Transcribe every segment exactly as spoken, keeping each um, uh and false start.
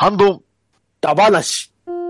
ハンドダ話。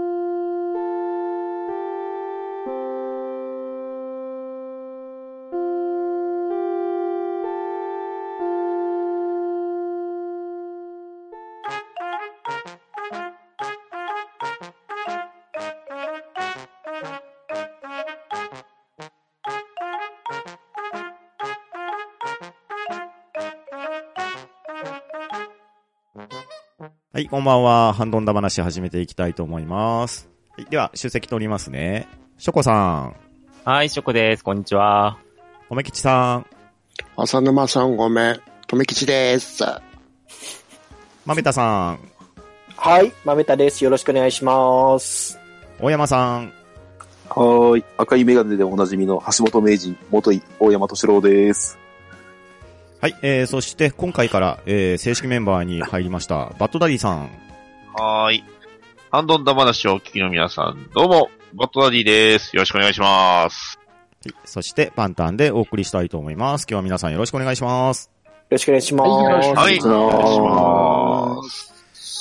はい、こんばんは。ハンドンダ話始めていきたいと思います。はい、では、出席取りますね。ショコさん。 はい、ショコです。こんにちは。 とめきちさん。 浅沼さんごめん。とめきちです。 まめたさん。 はい、まめたです。よろしくお願いします。 大山さん。 はーい。赤いメガネでおなじみの橋本名人、元井大山敏郎です。 はい、えー、そして今回から、えー、正式メンバーに入りました、バッドダディさん。 はーい。ハンドンダ話をお聞きの皆さん、どうも、バッドダディです。よろしくお願いします。 はい、そして、パンタンでお送りしたいと思います。今日は皆さんよろしくお願いします。 よろしくお願いします。 はい、よろしくお願いします。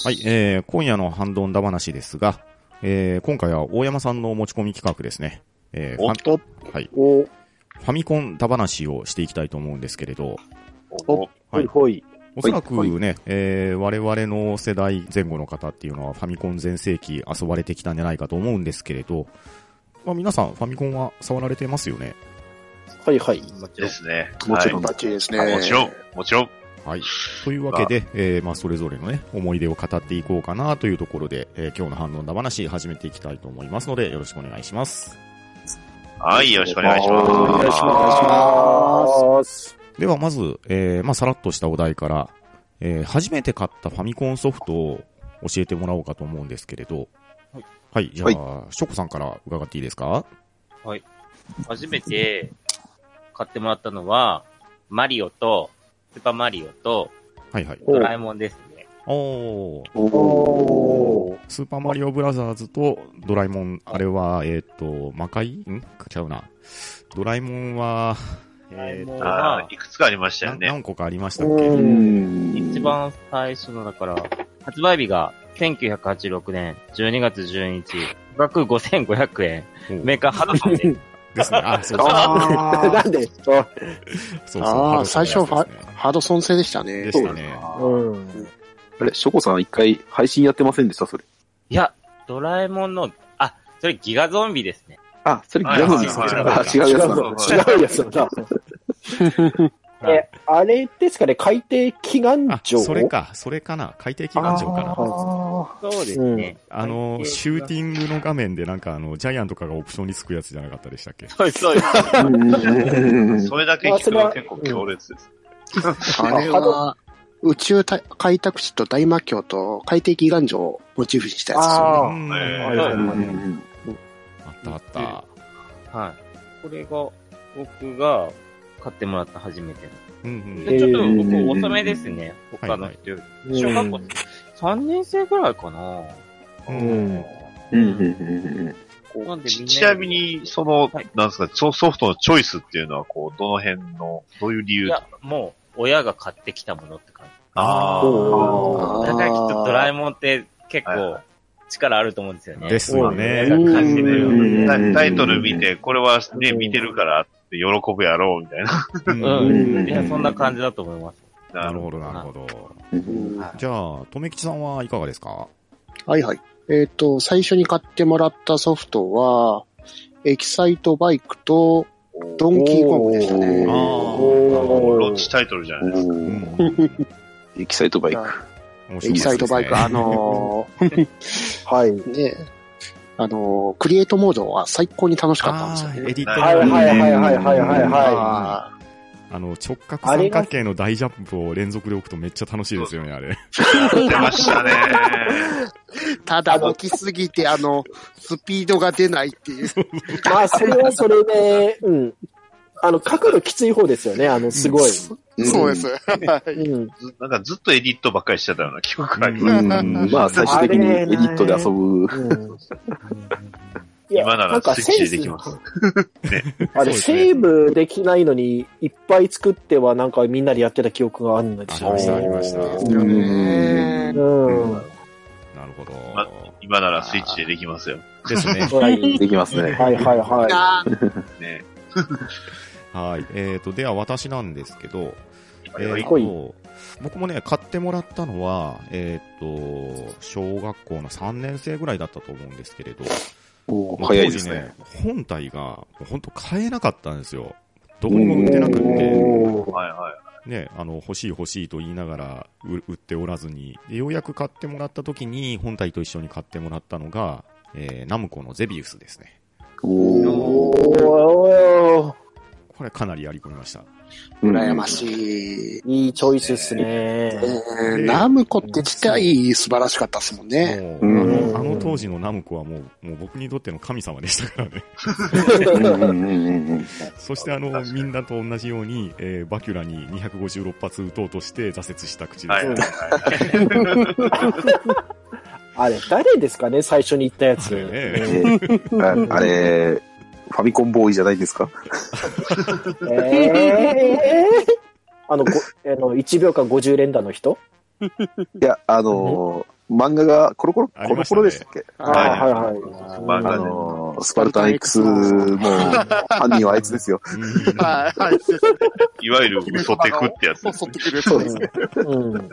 はい、えー、今夜のハンドンダ話ですが、えー、今回は大山さんの持ち込み企画ですね。えー、 おっとはい。 おファミコンダ話をしていきたいと思うんですけれど、 おはい、ほい。 おそらくね、えー、我々の世代前後の方っていうのはファミコン全盛期遊ばれてきたんじゃないかと思うんですけれど、まあ皆さんファミコンは触られてますよね。 はいはい。 ですね。 もちろんはバッチリですね。 い、もちろん、もちろん。 はい。というわけで、えー、まあそれぞれのね、思い出を語っていこうかなというところで、えー、今日のハンドンダ話始めていきたいと思いますので、よろしくお願いします。 はい、よろしくお願いします。 お願いします。 ではまず、えー、まあさらっとしたお題から、えー、初めて買ったファミコンソフトを教えてもらおうかと思うんですけれど、はい。はい、じゃあ、はい、ショコさんから伺っていいですか？ はい。初めて買ってもらったのは、マリオと、スーパーマリオと、 はいはい。 ドラえもんですね。 おー。 おー。 スーパーマリオブラザーズとドラえもん、あれは、えっ、ー、と、魔界んちゃうな。ドラえもんは、 えー、 あいくつかありましたよね。 何個かありましたっけ？ 一番最初の、だから、発売日がせんきゅうひゃくはちじゅうろくねんじゅうにがつじゅうににち、価格ごせんごひゃくえん、メーカーハドソンです。 ですね。あ、そうそう。 なんでそうそうそう。 ああ、最初はハドソン製でしたね。 でしたね。 うん。 あれ、ショコさん一回配信やってませんでしたそれ。 いや、ドラえもんの、あ、それギガゾンビですね。 あ、それギガゾンビですね。あ、違うやつだ。 違うやつだ。え、あれですかね、海底祈願城？ それか、それかな。海底祈願城かな。 そうですね。 うん、あの、シューティングの画面でなんかあの、ジャイアンとかがオプションにつくやつじゃなかったでしたっけ？ そうです、そうです。 それだけ聞くと結構強烈です。 あれは、宇宙開拓地と大魔教と海底祈願城をモチーフにしたやつですよね。 あったあった。 はい。これが、僕が買ってもらった初めての。 うんうん、 でちょっと僕遅めですね。他の人より。小学校さんねん生ぐらいかな。 うん。 なんでちなみに、その、はい、なんですか、ソフトのチョイスっていうのは、こう、どの辺の、どういう理由とか？ いや、もう、親が買ってきたものって感じ。 ああ。だからきっとドラえもんって結構力あると思うんですよね。 ですよね。 タイトル見て、これはね、見てるからって喜ぶやろうみたいな。 うん。いや、そんな感じだと思います。 なるほど、なるほど。じゃあ、とめきちさんはいかがですか？ はいはい。えっと、最初に買ってもらったソフトは、エキサイトバイクと、ドンキーコングでしたね。 ああ、ロッチタイトルじゃないですか。 エキサイトバイク。 エキサイトバイク、あのー、はい。ね、あのー、クリエイトモードは最高に楽しかったんですよね。 エディットはいはいはいはいはいはいはい。 あの、直角三角形の大ジャンプを連続で置くとめっちゃ楽しいですよね、あれ。 出ましたね。 ただ動きすぎて、あの、スピードが出ないっていう。 まあ、それはそれで、うん。あの、角度きつい方ですよね、あの、すごい。 うん、そうです。 うん。 なんかずっとエディットばっかりしてたような記憶があります。 うん、まあ、最終的にエディットで遊ぶ。 うん今ならスイッチでできます。 ね、あれ、セーブできないのに、いっぱい作ってはなんかみんなでやってた記憶があるんですよ。 ありました、ありました。 うん。うん。 ななるほど。 ま今ならスイッチでできますよ。 ですね。 できますね。 はいはいはい。ね。 はい。えっと、では私なんですけど、えはいっと、僕もね、買ってもらったのは、えっと、小学校のさんねん生ぐらいだったと思うんですけれど、 おもう早いですね。 当時ね、本体が、本当買えなかったんですよ。どこにも売ってなくって、 はいはい。 ね、あの、欲しい欲しいと言いながら売売っておらずに、でようやく買ってもらった時に、本体と一緒に買ってもらったのが、えー、ナムコのゼビウスですね。 い。おー。 これかなりやり込みました。 羨ましい。 いいチョイスっすね。 えー、ナムコって自体素晴らしかったですもんね。 もう、 うんあの、あの当時のナムコはもう、もう僕にとっての神様でしたからね。 うんうんうんうんそしてあの、みんなと同じように、えー、バキュラににひゃくごじゅうろく発撃とうとして挫折した口です。 はいはいはい。 あれ、誰ですかね、最初に言ったやつ。 あれねえーああれ、ファミコンボーイじゃないですか？ えー、あの、ごあの、いちびょうかんごじゅう連打の人いや、あのー、漫画がコロコロ、コロコロでしたっけ？ ああ、はいはい。 漫画あのー、スパルタン X も犯人はあいつですよ。 うんはい、はい。 いわゆる嘘テクってやつ。 そう、ってくるやつですね。 うん。 はい。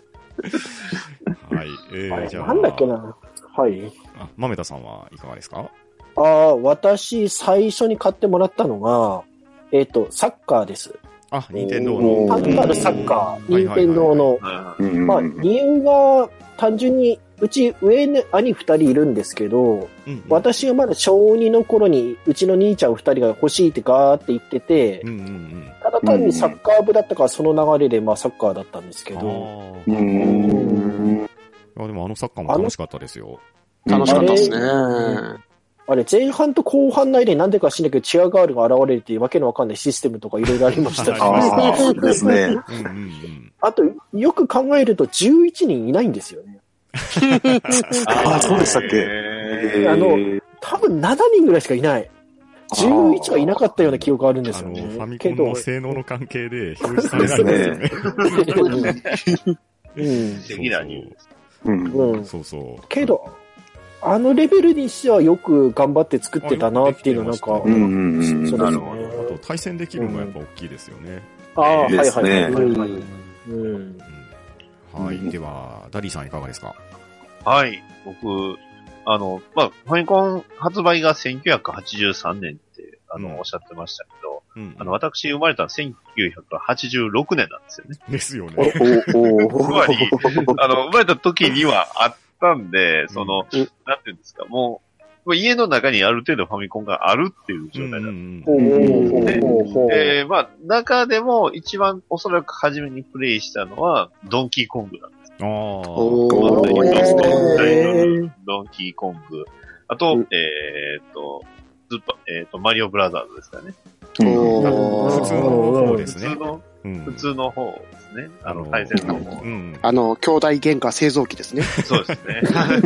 えー、 あれじゃあ。 なんだっけな。はい。 あ、豆田さんはいかがですか？ ああ、私、最初に買ってもらったのが、えっ、と、サッカーです。 あ、任天堂おの。 単なるサッカー、 はい任天堂の。 はいうんまあ、理由が、単純に、うち上に兄二人いるんですけど、 うんうん私がまだ小二の頃に、うちの兄ちゃん二人が欲しいってガーって言っててうん、うんうん。 ただ単にサッカー部だったからその流れで、まあサッカーだったんですけあど、 ーうーん。 いや、でもあのサッカーも楽しかったですよ。 楽しかったですね。 あれ前半と後半の間になんでか知んないけどチアガールが現れるっていうわけのわかんないシステムとかいろいろありましたし、 あああ、ですね。 うんうんうん。 あと、よく考えるとじゅういちにんいないんですよね。 ああ、そうでしたっけ？ えあのえー多分ななにんぐらいしかいない。じゅういちはいなかったような記憶があるんであの、 すよね。 ファミコけどンの性能の関係で表示されないんですよね。 うん。 的な理由です。 うん。 うん。 そうそう。 けど、あのレベルにしてはよく頑張って作ってたなっていうのなんか、 あよくできてましたねうんうんうん。 そうですねなるほあと対戦できるのがやっぱ大きいですよね。 ああ、はいはいですねはいはいはい。うん。 うんはい。 うんでは、ダディさんいかがですか？ はい。僕、あの、まあ、ファミコン発売がせんきゅうひゃくはちじゅうさんねんって、あの、 うんおっしゃってましたけど、 うんあの、私生まれたのはせんきゅうひゃくはちじゅうろくねんなんですよね。 ですよおね。 おおつまりあの、生まれた時にはあったんで、その、 うんなんていうんですか、もう、もう家の中にある程度ファミコンがあるっていう状態だった。 うんほうほうほうほう。 えー、まあ、中でも一番おそらく初めにプレイしたのは、ドンキーコングなんです。 ああ。 おードンいいですねドンキーコング。あと、 うんえーっと、スーパー、えーっと、マリオブラザーズですかね。 おー普通の方ですね。 普通の、 うん普通の方ですね。あの、 あの対戦の方。 うん。 あの、兄弟喧嘩製造機ですね。 そうですね。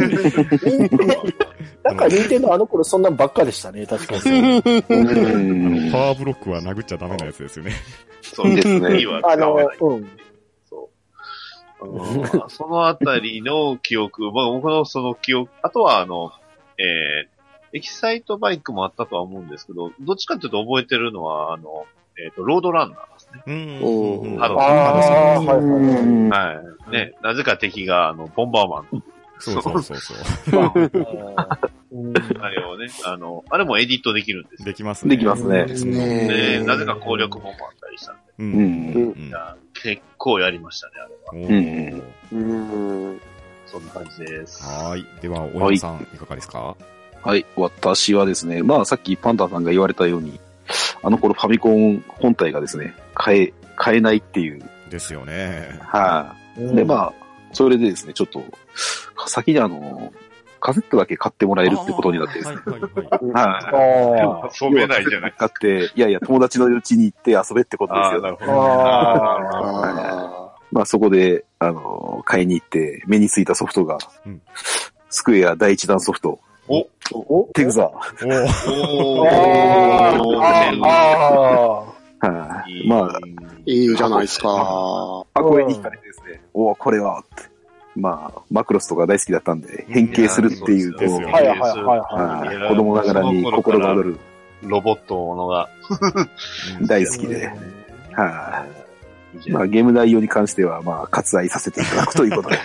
なんか、任天堂あの頃そんなんばっかでしたね、確かに。 うあんのパワーブロックは殴っちゃダメなやつですよね。 そうですねいいわ使あのわない。、 うん。 そう。あのそのあたりの記憶、まあ僕のその記憶、あとはあの、えー、エキサイトバイクもあったとは思うんですけど、どっちかっていうと覚えてるのは、あの、えっ、と、ロードランナーですね。 うんおーうんハドああ、はいはいはい。 うんはい。ね、なぜか敵が、あの、ボンバーマン。 そうそうそうそう。 うんあれをね、あの、あれもエディットできるんですよ。 できますね。 できますね。 ですで、 ね。 なぜか攻略本もあったりしたんで、 う。 うんん。 うんいや結構やりましたね、あれは。 おーうん。 そんな感じです。 はい。では、大山さん、いかがですか？ はい。私はですね、まあさっきパンタンさんが言われたように、あの頃ファミコン本体がですね、買え、買えないっていう。 ですよね。 はい。で、まあ、それでですね、ちょっと、先にあの、カセットだけ買ってもらえるってことになってですね。 はいはいはい。 はい。 遊べないじゃない。 買って、いやいや、友達のうちに行って遊べってことですよ。 ああ、なるほど。 ああまあそこで、あの、買いに行って、目についたソフトが、 うんスクエア第一弾ソフト、 おーおテグザ。 おーおあー。 ああはい。まあ、 ーいいじゃないですか。 箱絵に惹かれてですね、おお、これは、ってまあ、マクロスとか大好きだったんで、変形するっていうと、 ですよねはいはいはいはい。 子供ながらに心が躍る。 ロボットものが大好きで。はい、まあ、ゲーム内容に関しては、まあ、割愛させていただくということで。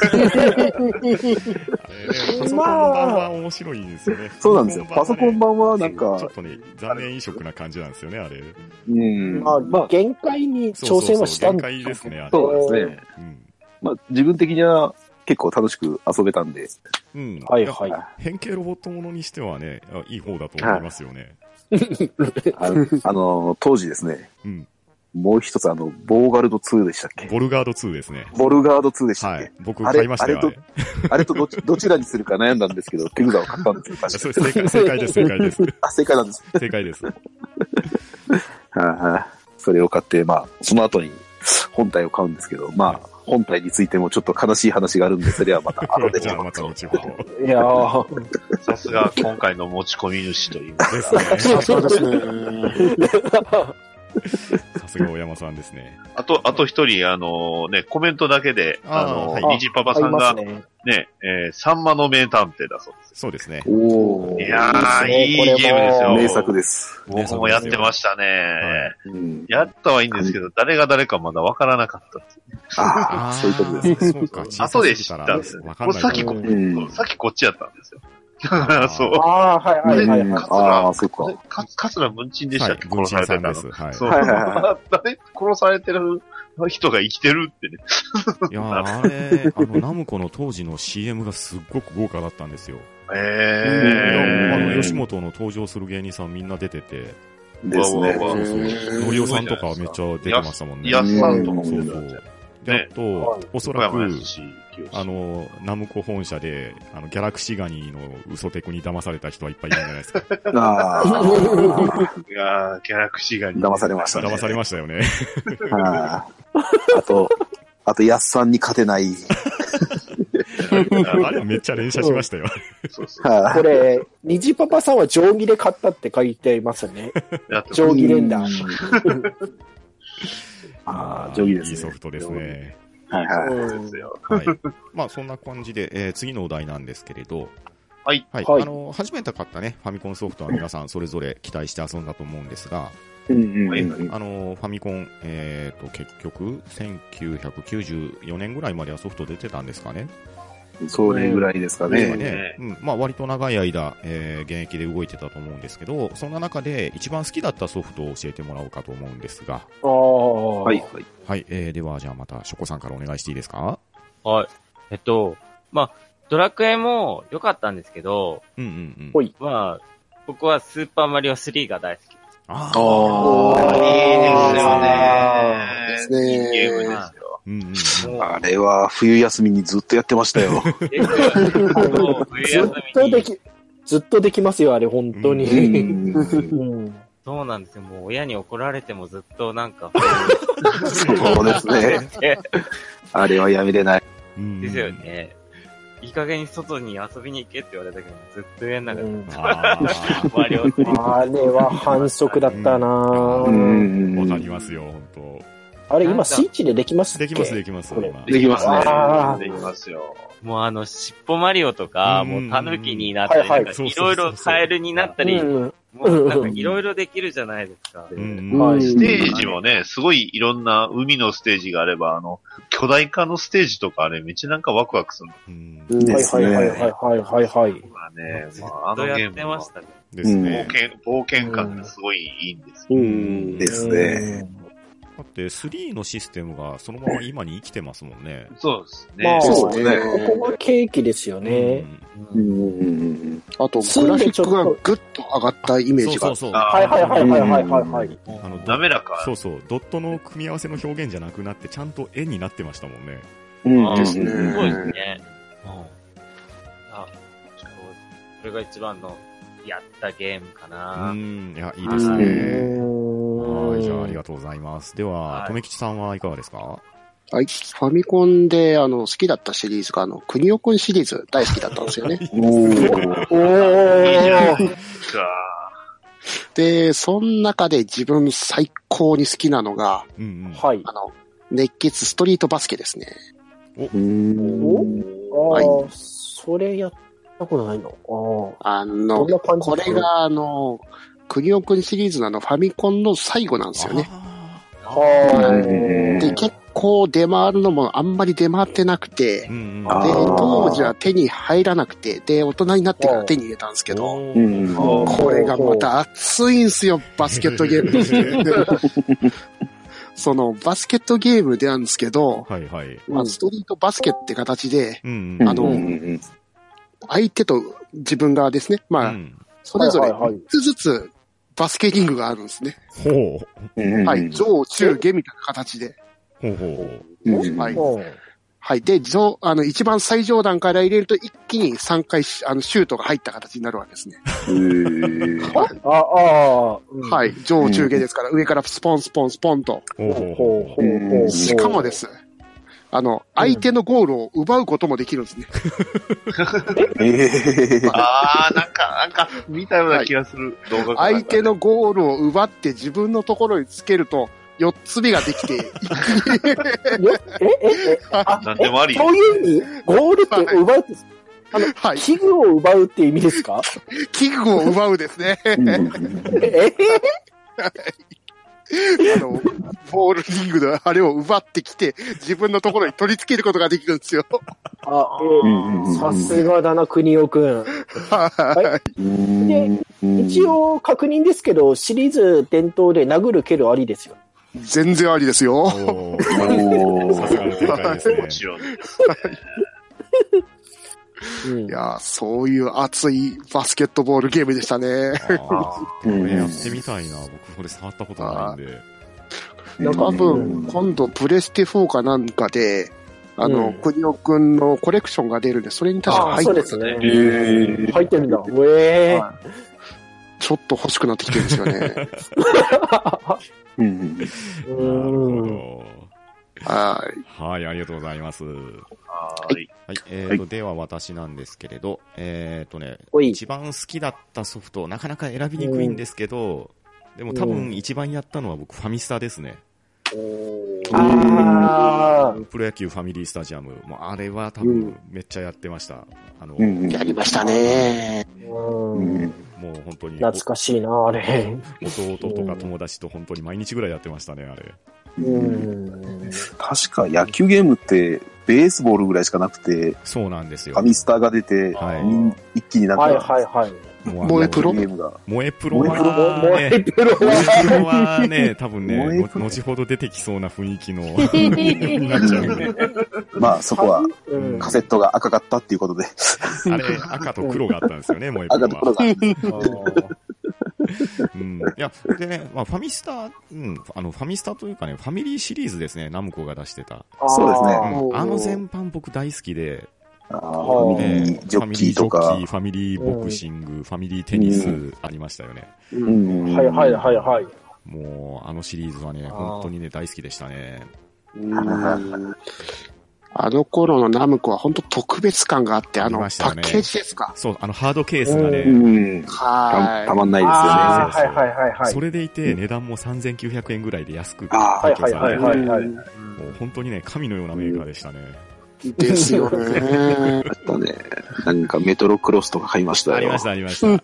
パソコン版は面白いんですよね。 そうなんですよ。パソコン版はなんか、 ちょっとね、残念飲食な感じなんですよね、あれ。 うん。 まあ、まあ、限界に挑戦はしたんです。限界ですね、あれ。 そうですね。うん、まあ、自分的には結構楽しく遊べたんで。 うん。 はいはい。 変形ロボットものにしてはね、いい方だと思いますよね。 あの、あの当時ですね。うん。もう一つあの、ボーガルドツーでしたっけ？ ボルガードツーですね。 ボルガードツーでしたっけ？ はい。僕買いましたよ。 あれ、あれと、あれとど、どちらにするか悩んだんですけど、手札を買ったんですよ、確かそう正解、正解です、正解です。 あ、正解なんです。 正解です。 はあはあ、それを買って、まあ、その後に本体を買うんですけど、まあ、本体についてもちょっと悲しい話があるんで、それはまた後で。 じゃあまた後ほど。 いやー。 さすが今回の持ち込み主という。 ですね。 そうですね。 さすが大山さんですね。 あと、あと一人、あのね、コメントだけで、あの、はい、ニジパパさんが、ね、ねえー、サンマの名探偵だそうです。 そうですね。 おいやー、いいゲームですよ。 名作です。 僕もやってましたね。はいうん、やったはいいんですけど、誰が誰かまだわからなかったです、ね。 ああ、そういうことですね。 そうか、 後で知ったんですよね。これさっきこ、うん、さっきこっちやったんですよ。だからそう。 ああ、はいはいはい、はい。 ああ、そうか。 か、かつら文鎮でしたっけ、 はい、 殺されてたの。 です。はい。 そう。はいはいはい、誰殺されてる人が生きてるってね。 いやー、あれ、あの、ナムコの当時の シーエム がすっごく豪華だったんですよ。 ええー。あの、吉本の登場する芸人さんみんな出てて。 ですね。 そうそう。のりおさんとかめっちゃ出てましたもんね。 やすさんとかもそうそう。で、あと、おそらく、あの、ナムコ本社で、あの、ギャラクシーガニの嘘テクに騙された人はいっぱいいるんじゃないですか。 ああ。 いやー、ギャラクシーガニ。 騙されましたね。 騙されましたよね。 ああと、あと、やすさんに勝てない。 あれはめっちゃ連射しましたよ。 そうそうこれ、ニジパパさんは定規で買ったって書いてますね。定規連打。 ああ、定規ですね。 いいソフトですね。 はいはい。 はい。まあそんな感じで、えー、次のお題なんですけれど、 はい。 はい。はい、あの、初めて買ったね、ファミコンソフトは皆さんそれぞれ期待して遊んだと思うんですが、 うんうんうん、 あの、ファミコン、えっと、結局、せんきゅうひゃくきゅうじゅうよねんぐらいまではソフト出てたんですかね。 それぐらいですかね。 ねうん、まあ割と長い間、えー、現役で動いてたと思うんですけど、そんな中で一番好きだったソフトを教えてもらおうかと思うんですが。 ああ。 はい、はい。 はい、えー、ではじゃあまた、ショコさんからお願いしていいですか？ はい。えっと、まあ、ドラクエも良かったんですけど、 うんうんうん。 まあ、僕はスーパーマリオスリーが大好きです。 ああ、いいですよね。 ですね。 いいゲームですよ。 うんうんうん、 あれは冬休みにずっとやってましたよ。 ずっとでき、ずっとできますよ、あれ、本当に。 うん、そうなんですよ。もう親に怒られてもずっとなんか。 そうですね。あれはやめれない。 ですよね。いい加減に外に遊びに行けって言われたけど、ずっと家の中で。うん、あ, あれは反則だったなぁ。 うん。わかりますよ、本当。 あれ、今、スイッチでできますっけ？ できます、できます。 できますね。 できますよ。 もうあの、しっぽマリオとか、もうタヌキになったり、いろいろカエルになったり、もうなんかいろいろできるじゃないですか。 ステージもね、すごいいろんな海のステージがあれば、あの、巨大化のステージとかあれめっちゃなんかワクワクするの。はいはいはいはいはいはい。 まあね、まああのゲームはですね。 冒険、冒険感がすごいいいんですよ。 うんですね。 だってスリーのシステムがそのまま今に生きてますもんね。 そうですね。 まあ、 そうですね。 ここがケーキですよね。 うん。あと、グラフィックがグッと上がったイメージが。 そうそうそう。 はいはいはいはいはいはい。 あの、 滑らか。 そうそう。ドットの組み合わせの表現じゃなくなって、ちゃんと絵になってましたもんね。 うんですね。 すごいですね。うん。あ、ちょっと、これが一番のやったゲームかな。 うん。いや、いいですね。はい、じゃあありがとうございます。では、とめきちさんはいかがですか？ はい。ファミコンで、あの、好きだったシリーズが、あの、くにおくんシリーズ大好きだったんですよね。 おー。 おー。 で、その中で自分最高に好きなのが、 うんうん、 はい。 あの、熱血ストリートバスケですね。 おああ、はい、それやったことないのあの、これがあの、クニオくんシリーズのあのファミコンの最後なんですよね。はで、結構出回るのもあんまり出回ってなくて、うん、で、当時は手に入らなくて、で、大人になってから手に入れたんですけど、うん、これがまた熱いんすよ、バスケットゲームとして。その、バスケットゲームでなんですけど、はいはい、まあ、ストリートバスケって形で、うん、あの、うん、相手と自分側ですね。まあ、うん、それぞれみっつずつバスケリングがあるんですね。ほう。はい。上、中、下みたいな形で。ほうほう。はい。はい。で、上、あの、一番最上段から入れると一気にさんかい、あの、シュートが入った形になるわけですね。へー。はい。ああ、うん、はい。上、中、下ですから、上からスポンスポンスポンと。ほうほうほう。しかもです。あの、相手のゴールを奪うこともできるんですね。 えー、ああ、なんか、なんか、見たような気がする動画が、 はい。相手のゴールを奪って自分のところにつけると、四つ目ができて、え、 え、え、 あ、なんでもあり。 そういう意味ゴールって奪うって、あの、はい、器具を奪うっていう意味ですか？ 器具を奪うですね。えーあの、ボールリングのあれを奪ってきて、自分のところに取り付けることができるんですよ。 あ、えー、さすがだな、国尾くん。はい。で、一応確認ですけど、シリーズ伝統で殴る蹴るありですよ。 全然ありですよ。おー。 さすがの展開ですね。 もちろん。 うん、いや、そういう熱いバスケットボールゲームでしたね。 あこれやってみたいな。僕これ触ったことないんで。 多分、今度プレステフォーかなんかで、あの、クニオくんのコレクションが出るんで、それに確か入ってるんですね。 へー入ってるんだ。えーはい、 ちょっと欲しくなってきてるんですよね。うん。 うんはい。はい、ありがとうございます。はい。はい、えーと、はい、では私なんですけれど、えーとね、一番好きだったソフト、なかなか選びにくいんですけど、でも多分一番やったのは僕、ファミスタですね。あープロ野球ファミリースタジアム。もうあれは多分めっちゃやってました。あの、 うん、やりましたね。 うん。もう本当に。 懐かしいな、あれ。 弟とか友達と本当に毎日ぐらいやってましたね、あれ。 うん確か野球ゲームってベースボールぐらいしかなくて、 そうなんですよ。 ファミスタが出て、はい、一気になった。 はいはいはい。 萌えプロゲームが。 萌えプロは、ね、萌えプロはね、多分ね、後ほど出てきそうな雰囲気のになっちゃうんで。 まあそこはカセットが赤かったっていうことで。 あれ赤と黒があったんですよね、萌えプロは。赤と黒が。うん、いや、でね、まあ、ファミスタ、うん、あの、ファミスタというかね、ファミリーシリーズですね、ナムコが出してた。 そうですね。 うん、あの全般僕大好きで、 あファミリージョッキーとか。 ファミリージョッキー、ファミリーボクシング、うん、ファミリーテニスありましたよね。 うん。はいはいはいはい。 もう、あのシリーズはね、本当にね、大好きでしたね。 うんあの頃のナムコは本当特別感があって、あの、ね、パッケージですか。 そう、あのハードケースがね、 うん、はいた。たまんないですよね。 はいはいはいはい。 それでいて、値段もさんぜんきゅうひゃくえんぐらいで安く提供されて、もう本当にね、神のようなメーカーでしたね。 ですよね。 あったね。なんかメトロクロスとか買いましたよ。 ありましたありました。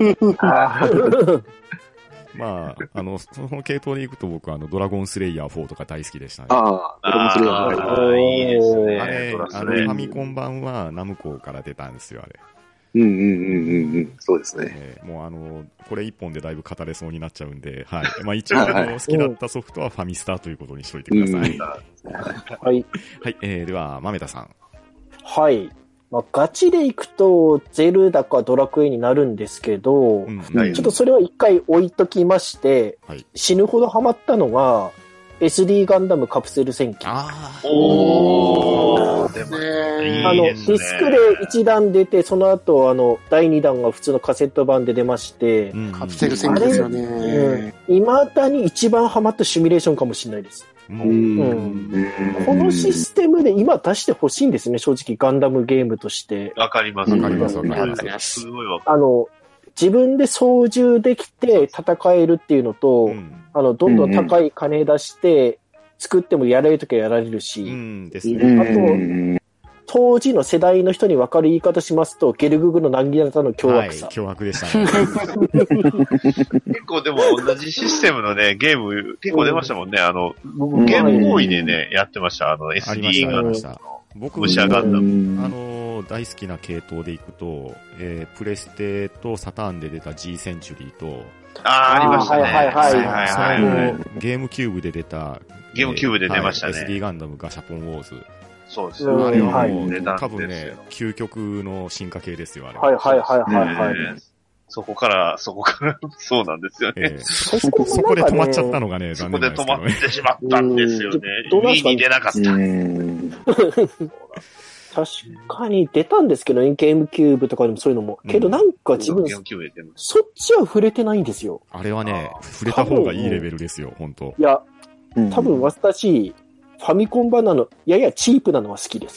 まあ、あの、その系統でいくと僕はあの、ドラゴンスレイヤーフォーとか大好きでしたね。 ああ、ドラゴンスレイヤーフォー。 いいですね。 あれ、あの、ファミコン版はナムコから出たんですよ、あれ。 うんうんうんうんうん。そうですね。 えー、もうあの、これ一本でだいぶ語れそうになっちゃうんで、はい。まあ一応あの、好きだったソフトはファミスタということにしといてください。 はい。 はい、えー、では、豆田さん。 はい。まあ、ガチでいくと、ゼルダかドラクエになるんですけど、うん、ちょっとそれは一回置いときまして、はい、死ぬほどハマったのが、エスディー ガンダムカプセル戦記。 あーおー、でもね、あの、ディスクでいちだん出て、その後、あの、だいにだんが普通のカセット版で出まして、 うん、カプセル戦記ですよね。 うん。未だに一番ハマったシミュレーションかもしれないです。うんうん、このシステムで今出してほしいんですね、正直ガンダムゲームとして。 わかります、 わかります、わかります。すごいわかる。あの、自分で操縦できて戦えるっていうのと、うん、あの、どんどん高い金出して、作ってもやられるときはやられるし、 うんですね、 あと、 当時の世代の人に分かる言い方しますと、ゲルググの難儀型の凶悪さ。 はい、凶悪でしたね。 結構でも同じシステムのね、ゲーム、結構出ましたもんね。あの、ゲームボーイでね、やってました。あの、エスディー ガンダム。 僕、 武者ガンダム。 あの、大好きな系統でいくと、えー、プレステとサターンで出た G センチュリーと、 ああ、ありましたね。 はいはいはいはい。 最後、ゲームキューブで出た、 ゲームキューブで出ましたね。 はい、エスディー ガンダムガシャポンウォーズ。 そうですよ。 あれはもう、はい、多分ね、究極の進化系ですよ、あれは。 はいはいはいはい、はいね。そこから、そこから、そうなんですよね。えー、 そ, そこで止まっちゃったのがね、 残念なんですけどね。そこで止まってしまったんですよね。Wii に出なかった。 確かに出たんですけどね、ゲームキューブとかでもそういうのも。けどなんか自分、うん、そっちは触れてないんですよ。 あれはね、触れた方がいいレベルですよ、本当。 いや、多分私、ファミコン版なの、ややチープなのは好きです。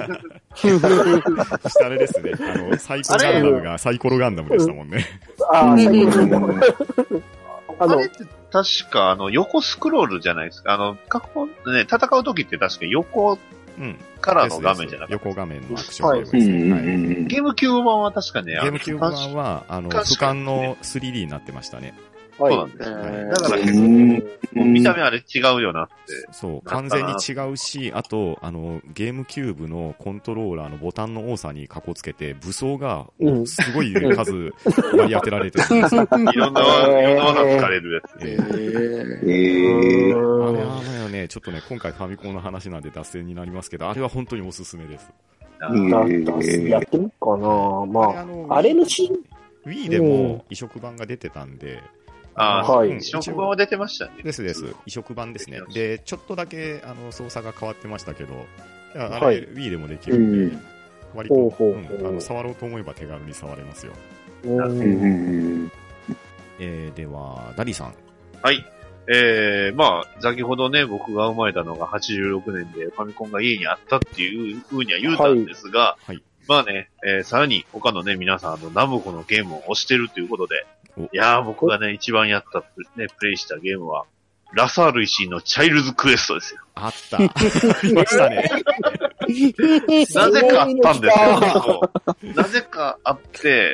あれですね、あの、サイコロガンダムがサイコロガンダムでしたもんね。 ああ、サイコロガンダム。 あの、あれって確か、あの、横スクロールじゃないですか。あの、過去、ね、戦う時って確か横、うん、からの画面じゃなくて。 横画面のアクションゲームですね。はいはい、 ゲームキューブ版は確かね、 ゲームキューブ版は、あの、俯瞰の スリーディー になってましたね。 そうなんですよね。だから結構、もう見た目あれ違うよなって。 そう、完全に違うし、あと、あの、ゲームキューブのコントローラーのボタンの多さにかこつけて、武装が、すごい数割り当てられてるんですよ。 いろんな、いろんな技使れるやつ。 えー、えー。あれはね、ちょっとね、今回ファミコンの話なんで脱線になりますけど、あれは本当におすすめです。 やってみっかなまあ、あれのシーン。 Wii でも移植版が出てたんで、 ああ、はい。移植版は出てましたね。 ですです。移植版ですね。で、ちょっとだけ、あの、操作が変わってましたけど、あれ、はい、Wii でもできるんで、うん、割と、ほうほうほう、うん、あの、触ろうと思えば手軽に触れますよ。えー、では、ダディさん。 はい。えー、まあ、先ほどね、僕が生まれたのがはちじゅうろくねんで、ファミコンが家にあったっていう風には言うたんですが、はいはい、まあね、えー、さらに他のね、皆さん、あの、ナムコのゲームを推してるということで、いやー、僕がね、一番やったね、プレイしたゲームは、ラサール石井のチャイルズクエストですよ。 あった。ありましたね。 なぜかあったんですよ。なぜかあって、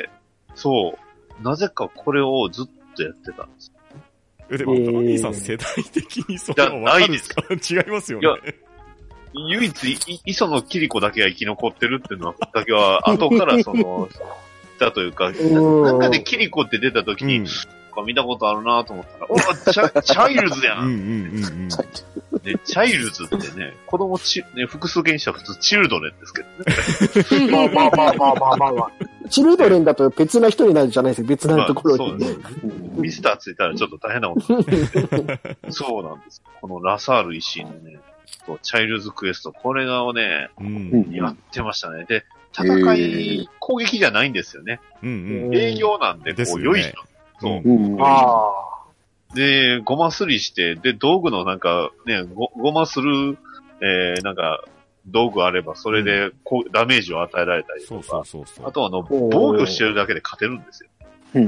そう、なぜかこれをずっとやってたんです。 え、でも、ダニーさん世代的にそういうの分かるんですか？違いますよね。 いや、唯一、磯野キリコだけが生き残ってるっていうのだけは、後からその、たというか、なんかでキリコって出た時に、うん、見たことあるなと思ったら、おチャ、チャイルズやん、うんうんうんうんね。チャイルズってね、子供ち、ね、複数形にしたら普通チルドレンですけどね。まあまあまあまあまあまあ。チルドレンだと別な人になるじゃないですか、別なところに。まあ、そうです。 ミスターついたらちょっと大変なこと。そうなんです。このラサール石井のね、チャイルズクエスト、これがね、うん、やってましたね。で、戦い、攻撃じゃないんですよね。うんうん、営業なんで、こう、良い人。そう。うん、あで、ごますりして、で、道具のなんか、ね、ご、ごまする、えー、なんか、道具あれば、それでこう、ダメージを与えられたりとか。そうそうそうそう。あとは、あの、防御してるだけで勝てるんですよ。うん。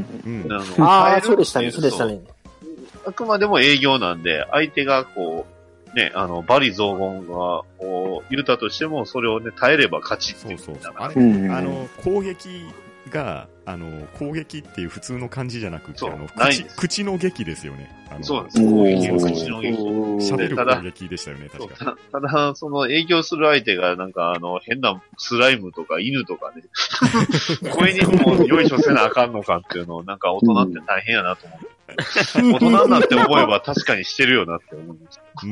あ, ああ、そうでしたね、そうでしたね。 あくまでも営業なんで、相手がこう、ね、あの、バリ雑言が、こう、言うたとしても、それをね、耐えれば勝ちっていう。そうそうそう。 あれ、うん、あの、攻撃が、あの、攻撃っていう普通の漢字じゃなくて、あの、口、口の劇ですよね。あのそうなんです。攻撃の口の劇。 喋る攻撃でしたよね、確か。 ただ、ただその営業する相手が、なんか、あの、変なスライムとか犬とかね、これにもよいしょせなあかんのかっていうのを、なんか大人って大変やなと思って。大人になって思えば確かにしてるよなって思うんです。うん。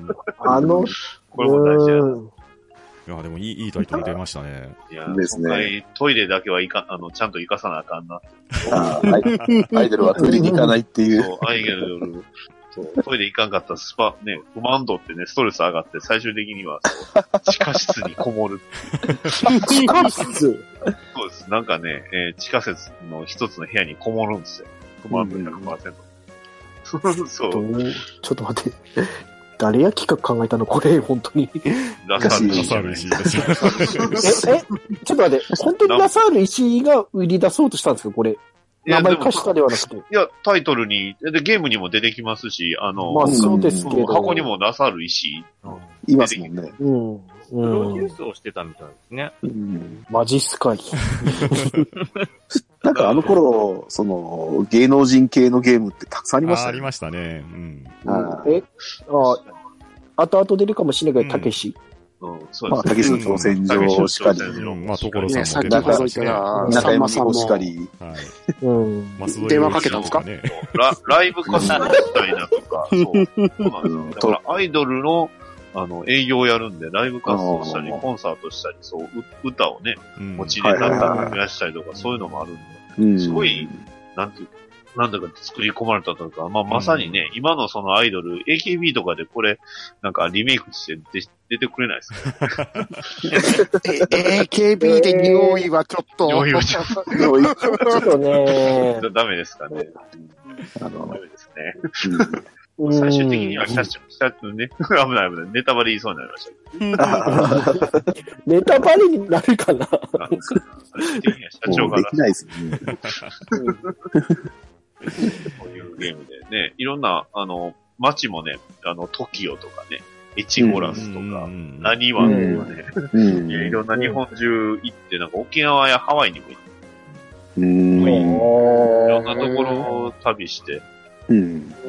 あの、 これも大事やな。 いや、でもいい、いいタイトル出ましたね。 いや、ですね。トイレだけはいか、あの、ちゃんと行かさなあかんな。 ああ、アイドルはトイレに行かないっていう。 そう、アイドル、そう、トイレ行かんかったらスパ、ね、不満度ってね、ストレス上がって、最終的には、地下室にこもる。 地下室そうです。なんかね、えー、地下室の一つの部屋にこもるんですよ。不満度 ひゃくパーセント。うん、そう。 ちょっと待って。誰や企画考えたのこれ、本当に。 ラサール石井ですえ、え、ちょっと待って、本当にラサール石井が売り出そうとしたんですかこれ。 名前貸したではなくて。いや、タイトルに、で、ゲームにも出てきますし、あの、 まあそうですけど。 箱にもなさる石。 いますもんね。 うん。 プロデュースをしてたみたいですね。 うん。マジっすかい。 なんかあの頃、その、芸能人系のゲームってたくさんありましたね。 あ、ありましたね。うん。 えあ、後々出るかもしれないけど、たけし。 うん、そうですね。まあ、 たけしの挑戦状しかり。 まあ、所さんもさっき数えたら、 中山さんもしかり。 はい。うん。 電話かけたんですかラライブ活動したいなとか、そう。そうなんですよ。だからアイドルの、あの、営業やるんで、ライブ活動したり、コンサートしたり、そう、歌をね、持ちネタ増やしたりとか、そういうのもあるんで、すごい、なんていうか、なんだか作り込まれたというか、まあ、まさにね、うん、今のそのアイドル、エーケービー とかでこれ、なんかリメイクして出出てくれないですかエーケービー で匂いはちょっと。 匂いはちょっと。 ちょっとね。 ダメですかね。あの、ダメですね。うん、最終的には社長、社長ね、危ない危ない。ネタバレ言いそうになりましたけど。 ネタバレになるかな最終的には社長が。 できないですね。 こういうゲームでね、いろんな、あの、街もね、あの、トキオとかね、エチゴラスとか、ナニワンとかね、うん、いろんな日本中行って、なんか沖縄やハワイにも行って、うん、いろんなところを旅して、 うんうん、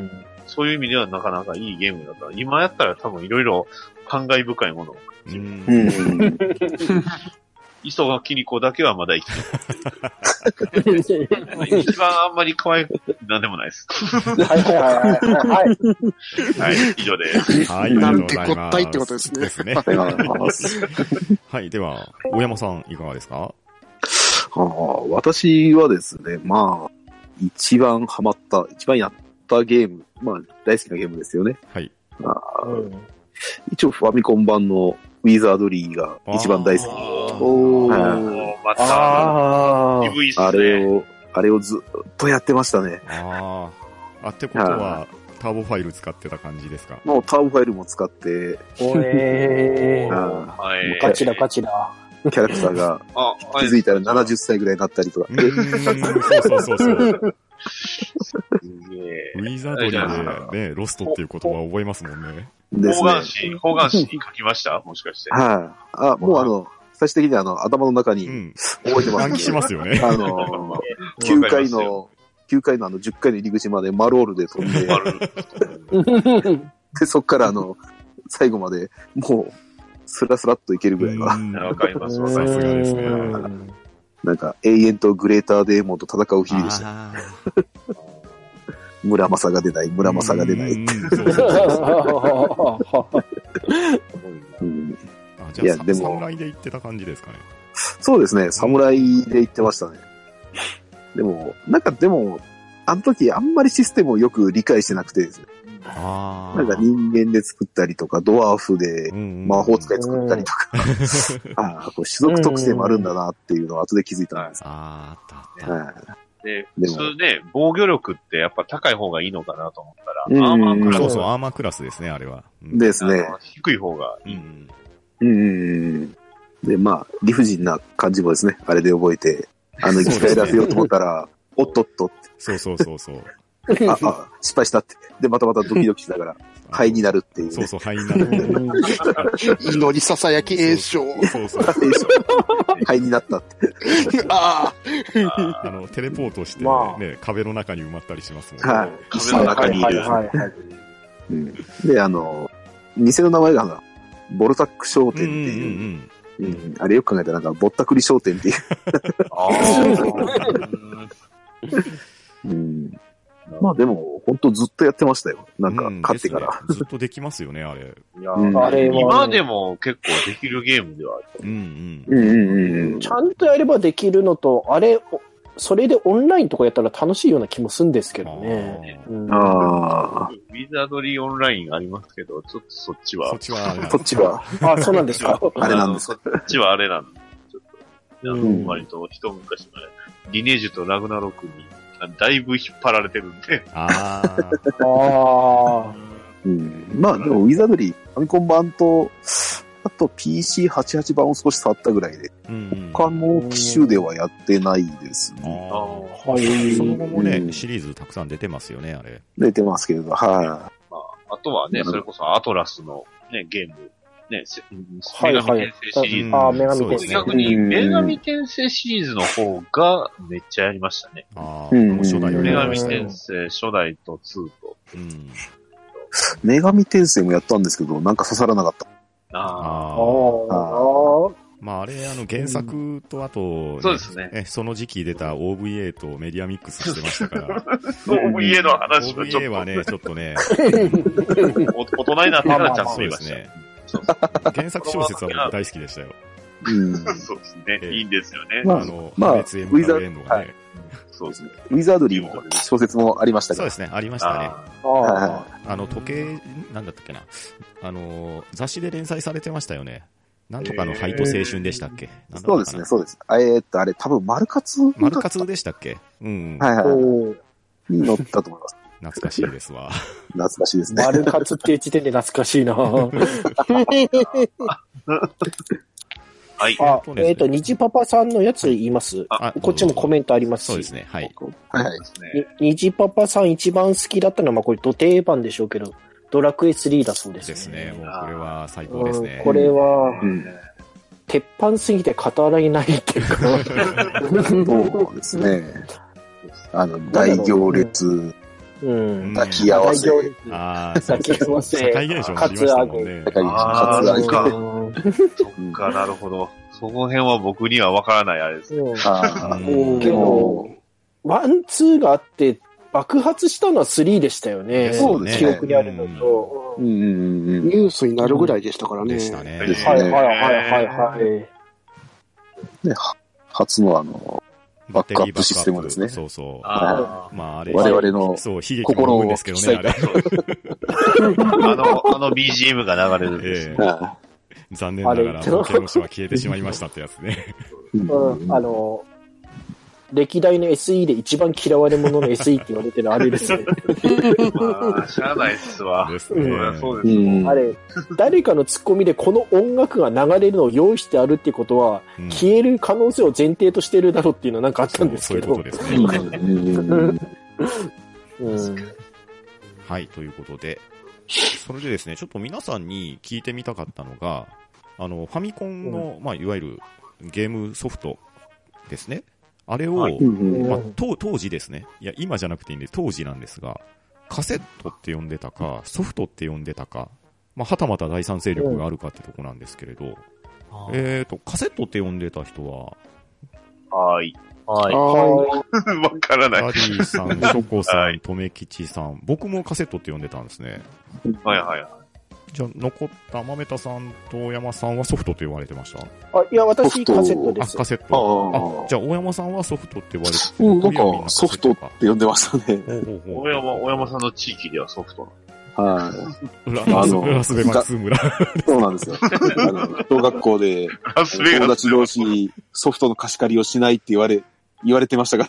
そういう意味ではなかなかいいゲームだった。今やったら多分いろいろ感慨深いものを感じる。うん磯垣キリコだけはまだ生きてる。一番あんまり可愛くなんでもないです。 はいはいはいはい。 はい、以上です。 はい、 なんてこったいってことですね。 ですね。はい、では、大山さんいかがですか？ あ私はですね、まあ、一番ハマった、一番やったゲーム、まあ、大好きなゲームですよね。 はい。 あうん、一応ファミコン版のウィザードリーが一番大好き。 おー、また、 ああれを、あれをずっとやってましたね。 ああ。あ、ってことは、ターボファイル使ってた感じですか？ もうターボファイルも使って、 おえー。ガチだガチだ。 キャラクターが気づいたらななじゅっさいぐらいになったりとか。 そうそうそうそう。ウィザードリーでね、ロストっていう言葉を覚えますもんね。 方眼紙、方眼紙に書きましたもしかして。 はい。あ、もうあの、最終的にあの、頭の中に覚えてます、ね。 暗記しますよね。 あの、きゅうかいの、きゅうかいのあの、じゅっかいの入り口までマロールで飛んで、で、そっからあの、最後まで、もう、スラスラっといけるぐらいは。 わかります、わかります。さすがですね。 なんか、永遠とグレーターデーモンと戦う日々でした。村正が出ない、村正が出ないって。 いや、でも。侍で行ってた感じですかね。 そうですね、侍で行ってましたね。でも、なんかでも、あの時あんまりシステムをよく理解してなくてですね。 あなんか人間で作ったりとか、ドワーフで魔法使い作ったりとか、ああ、これ種族特性もあるんだなっていうのを後で気づいたんです。 ああ、あったあった。 で、普通ね、防御力ってやっぱ高い方がいいのかなと思ったら、アーマークラス。 そうそう、アーマークラスですね、あれは。 ですね。 低い方がいい。 うん。で、まあ、理不尽な感じもですね、あれで覚えて、あの、生き返らせようと思ったら、おっとっとって。 そうそうそうそう。 あ、あ、失敗したって。で、またまたドキドキしながら、灰になるっていう、ね。 そうそう、灰になる。 祈りささやき栄唱。 そうそう。 灰になったって。 ああ。あの、テレポートして、ね、まあ、壁の中に埋まったりしますもんね。 はい。壁の中にいる。うん、で、あの、店の名前が、ボルタック商店っていう。うんうんうんうん、あれよく考えたらなんか、ぼったくり商店っていう。ああ。うんまあでも、本当ずっとやってましたよ。なんか、勝ってから、 うんね。ずっとできますよね、あれ。 いや、うん、あれは今でも結構できるゲームではある。 うんうん。うんうんうん。 ちゃんとやればできるのと、あれ、それでオンラインとかやったら楽しいような気もするんですけどね。 あ、うん、あ。 ウィザードリーオンラインありますけど、ちょっとそっちは。 そっちは、 そっちは。 あ、そうなんですか。 あれなんです。 そっちはあれなんです。ちょっと、うん、割と一昔前、リネージュとラグナロクに、だいぶ引っ張られてるんで。 ああ。 ああ。 うん。まあでも、ウィザードリー、ファミコン版と、 あと ピーシーはちじゅうはち 版を少し触ったぐらいで、うん、他の機種ではやってないですね。 あはい、その後もね、うん、シリーズたくさん出てますよね、あれ。 出てますけど、はい、 まあ。あとはね、それこそアトラスのね、ゲーム、ね、女神転生シリーズ。 ああ、女神転生。 逆に、女神転生シリーズの方がめっちゃやりましたね。 ああ、初代よね。女神転生初代とにと。うん。 女神転生もやったんですけど、なんか刺さらなかった。 ああ。 ああ。まあ、あれ、あの、原作と、あと、ね、 そうですね。 え、その時期出た オーブイエー とメディアミックスしてましたから。 オーブイエー の話もちょっと。オーブイエー はね、ちょっとね。 大人になってからちゃんと見ました。 そうですね。原作小説は僕大好きでしたよ。 うん、そうですね。いいんですよね。 まあ、 あの、 まあ、 ウィザードリームはね。 そうですね。ウィザードリーも小説もありましたけど。 そうですね、ありましたね。ああの、時計、なんだったっけな。あの、雑誌で連載されてましたよね。なんとかのハイト青春でしたっけ、 えー、そうですね、そうです。えー、っと、あれ、多分、マルカツマルカツでしたっけうん。 はいはい。に乗ったと思います。 懐かしいですわ。 懐かしいですね。 マルカツっていう時点で懐かしいなはい。 あ、えっ、ー、と、にじパパさんのやつ言います。あ、こっちもコメントありますし。 そうですね。はい。 はいはい。 にじパパさん一番好きだったのは、まあこれ、ド定番でしょうけど、ドラクエスリーだそうです。 ですね。もうこれは最高ですね。 これは、うん、鉄板すぎて語られないっていうか。 そうですね。あの、大行列。うん。抱き合わせ。 ああ、 抱き合わせ。 社会現象もありましたもんね。 ああ、そっか。そっか、なるほど。その辺は僕にはわからないあれですね。 ああ、けど、ワン、ツーがあって、爆発したのはスリーでしたよね。 そうですね。 記憶にあるのと。 うんうんうん。ニュースになるぐらいでしたからね。 でしたね。 はいはいはいはい。 で、初のあの、バックアップシステムですね。 そうそう。 あまああれ。 我々のそう、悲劇も思うんですけどね、あれ。 あの、あの ビージーエム が流れるんですね。 残念ながら、冒険の書は消えてしまいましたってやつね。 うん、あの、歴代の エスイー で一番嫌われ者の エスイー って言われてるあれですね。 まあ、知らないっすわ。 ですね。 そうです、 あれ、誰かのツッコミでこの音楽が流れるのを用意してあるってことは、うん、消える可能性を前提としてるだろうっていうのはなんかあったんですけど。 そういうことですね。うん、はい、ということで、それでですね、ちょっと皆さんに聞いてみたかったのが、あの、ファミコンの、うん、まあ、いわゆるゲームソフトですね。あれを、はいまあ、当時ですね。いや、今じゃなくていいんで、当時なんですが、カセットって呼んでたか、ソフトって呼んでたか、まあ、はたまた第三勢力があるかってとこなんですけれど、うん、えっと、カセットって呼んでた人は、 はい。 はい。 わからない。 ダディさん、ショコさん、とめきちさん、僕もカセットって呼んでたんですね。 はいはいはい。 じゃあ、残った豆田さんと大山さんはソフトって言われてました？ あ、いや、私カセットです。 あ、カセット。あ、じゃあ大山さんはソフトって言われてうん、なんかソフトって呼んでましたね。 大山、大山さんの地域ではソフトはい。 ラス、ラスベガス村。 そうなんですよ。あの、小学校で、友達同士にソフトの貸し借りをしないって言われ、言われてましたから。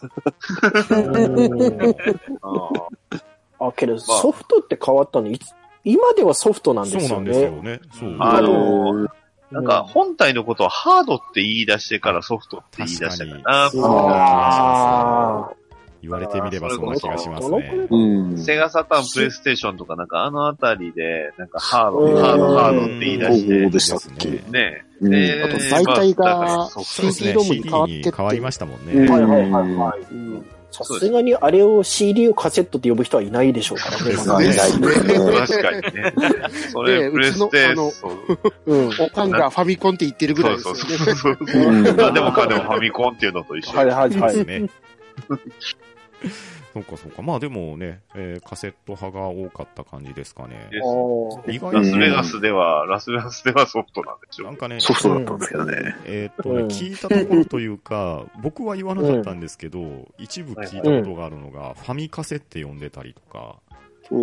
あ、けど、ソフトって変わったのいつ今ではソフトなんですよね。 そうなんですよね。そう。 あのー、なんか本体のことをハードって言い出してからソフトって言い出したかな。 そうな気がします。言われてみればそんな気がしますね。 うん、セガサターン、プレイステーションとかなんかあのあたりで、なんかハード、ハード、ハードって言い出して。 そうでしたっけね。 うん、 で、 あと媒体が シーディー ロムに変わって変わりましたもんね。 はいはいはいはい。さすがにあれを シーディー をカセットって呼ぶ人はいないでしょうからね。 いない確かにね。それ、プレステ、 うん。おかんがファミコンって言ってるぐらいですよね。 そうそうそう。何でもかんでもファミコンっていうのと一緒。 はいはいはい。 そうかそうか。まあでもね、えー、カセット派が多かった感じですかね。 意外にラスベガスでは、ラスベガスではソフトなんでしょう。 なんかね、 ソフトだったんですけどね。 えー、っとね、聞いたところというか、僕は言わなかったんですけど、うん、一部聞いたことがあるのが、ファミカセって呼んでたりとか、うん、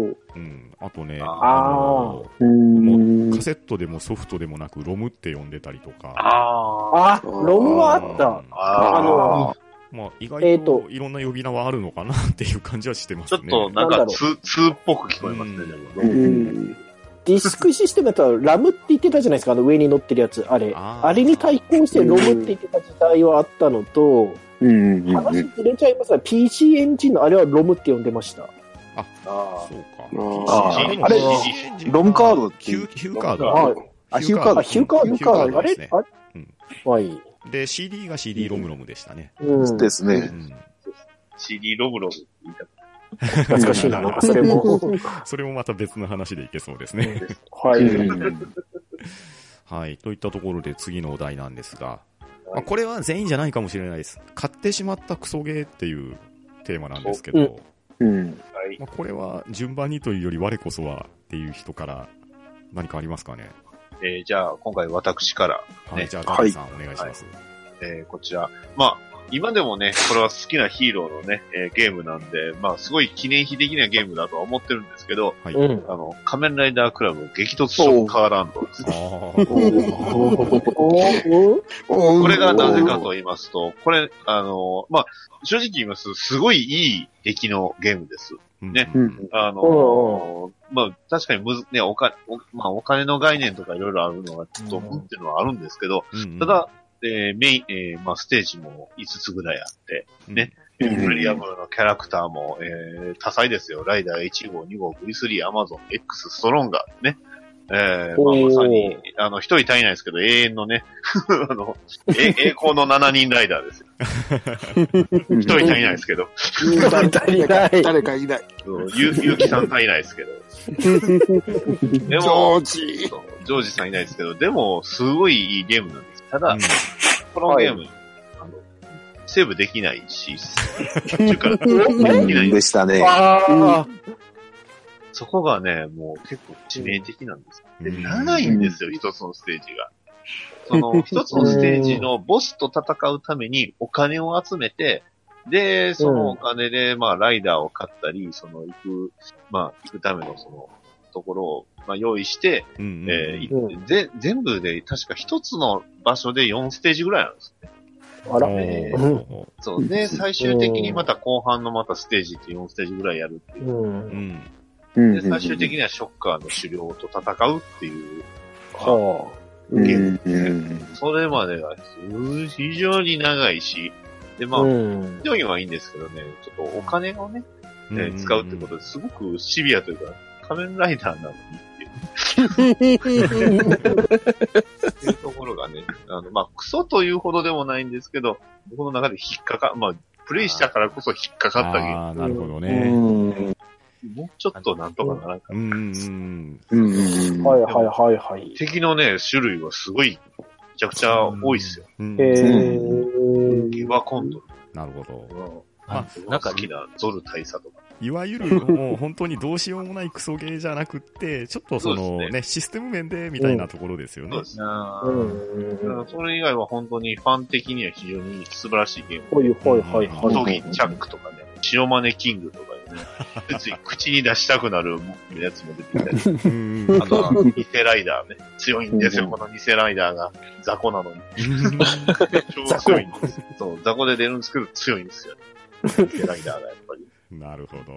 あとね、あのもうカセットでもソフトでもなくロムって呼んでたりとか。 ああ、ロムはあった。あのまあ、意外といろんな呼び名はあるのかなっていう感じはしてますね。 ちょっとなんかツーっぽく聞こえますね、でも。 ディスクシステムだったらラムって言ってたじゃないですか、あの上に乗ってるやつ。あれ。あ, あれに対抗してロムって言ってた時代はあったのと、うんうんうん、話ずれちゃいますが、ピーシー エンジンのあれはロムって呼んでました。 あ、あそうか。 あ, あれ、 ロムカードってヒューカード。 あ、ヒューカード。ヒューカードか。あれ、あれ、うん、はい。 で、シーディー が シーディー ロムロムでしたね。 うん、ですね。うん、 シーディー ロムロムって言いたく懐かしいな、それも。 それもまた別の話でいけそうですね。 はい。 はい。といったところで次のお題なんですが、まあ、これは全員じゃないかもしれないです。買ってしまったクソゲーっていうテーマなんですけど、うんうん、まあ、これは順番にというより我こそはっていう人から何かありますかね。 えー、じゃあ今回私から、 ね。はい、じゃあダイさん、はい、お願いします。 えー、こちら。まあ、今でもね、これは好きなヒーローのね、えー、ゲームなんで、まあ、すごい記念碑的なゲームだとは思ってるんですけど、はい、あの、仮面ライダークラブ激突ショッカーランドですね。これがなぜかと言いますと、これ、あの、まあ、正直言います、すごいいい出来のゲームです。ね。うん、あの、まあ、確かにむず、ね、おか、お、まあ、お金の概念とかいろいろあるのが、ちょっと、うんっていうのはあるんですけど、うん、ただ、えー、メイン、えー、まあ、ステージもいつつぐらいあって、ね。うん、プレイヤブルのキャラクターも、えー、多彩ですよ。ライダーいち号、に号、ブリスリー、アマゾン、X、ストロンガー、ね。えー、まあ、まさに、あの、一人足りないですけど、永遠のね、あの、栄光のななにんライダーですよ。一人足りないですけど。 誰足りない。 誰かいない。 ゆう、ゆうきさん足りないですけど。でも、ジョージ。ジョージさんいないですけど、でも、すごいいいゲームなんです。ただ、うん、このゲーム、はい、あの、セーブできないし、中からできないでしたね。 あそこがね、もう結構致命的なんです。で、長いんですよ、一つのステージが。その、一つのステージのボスと戦うためにお金を集めて、で、そのお金で、まあ、ライダーを買ったり、その、行く、まあ、行くためのその、ところを、まあ、用意して、うんうんえー、ぜ全部で確か一つの場所でよんステージぐらいなんですね。 あら、 えー、そうで、最終的にまた後半のまたステージってよんステージぐらいやるっていう。うんで、最終的にはショッカーの狩猟と戦うっていう、はあ、ゲームですね。それまでが非常に長いし、で、まあ、上位はいいんですけどね、ちょっとお金をね、えー、使うってことですごくシビアというか、仮面ライダーなのにっていう。っていうところがね、あの、まあ、クソというほどでもないんですけど、僕の中で引っかか、まあ、プレイしたからこそ引っかかったゲーム。 ああ、なるほどね。 もうちょっとなんとかならんかな。うん。 うん。はいはいはいはい。 敵のね、種類はすごい、めちゃくちゃ多いっすよ。 へー。 ギバコント。 なるほど。 あ、なんか好きなゾル大佐とか。 いわゆるもう本当にどうしようもないクソゲーじゃなくって、ちょっとそのね、ねシステム面でみたいなところですよね。そうですね。 うん、それ以外は本当にファン的には非常に素晴らしいゲーム。 はいはいはいはい。 トギチャックとかね、白マネキングとかね、つい口に出したくなるやつも出てきたり。あとは偽ライダーね。強いんですよ、この偽ライダーが。雑魚なのに。超強いんですよ。そう、雑魚で出るんですけど強いんですよ。偽ライダーがやっぱり。 なるほど。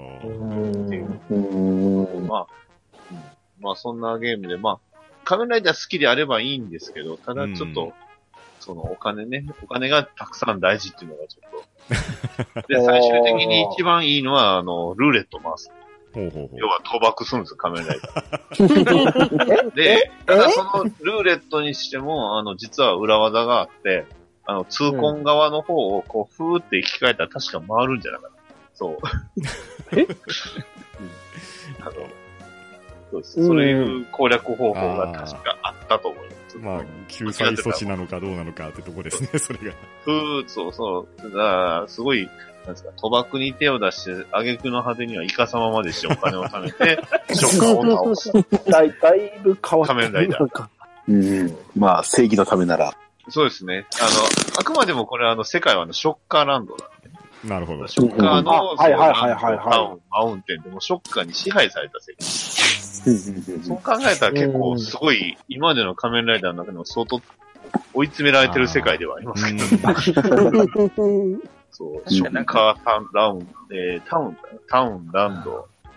まあ、まあそんなゲームで、まあ、仮面ライダー好きであればいいんですけど、ただちょっと、うん、そのお金ね、お金がたくさん大事っていうのがちょっと。で、最終的に一番いいのは、あの、ルーレット回す。ほうほうほう要は賭博するんですよ、仮面ライダー。で、ただそのルーレットにしても、あの、実は裏技があって、あの、痛恨側の方をこう、ふーって生き返ったら確か回るんじゃなかった。そう。え、うん、あの、そうです。そういう攻略方法が確かあったと思います。 まあ、救済措置なのかどうなのかってとこですね、それが。 ふー、そうそう。だから、すごい、なんですか、賭博に手を出して、挙句の果てにはイカ様までしてお金を貯めて、ショッカーを倒す。 だい、だいぶ変わった。 仮面ライダー。 うん。まあ、正義のためなら。 そうですね。あの、あくまでもこれはあの、世界はあの、ショッカーランドなんで。 なるほど。 ショッカーの、 はいはいはいはい、 タウン、マウンテンでもショッカーに支配された世界。そう考えたら結構すごい、今までの仮面ライダーの中でも相当追い詰められてる世界ではありますけど。そう、ショッカータウン、ラウン、えー、タウン、タウン、ランド、ね、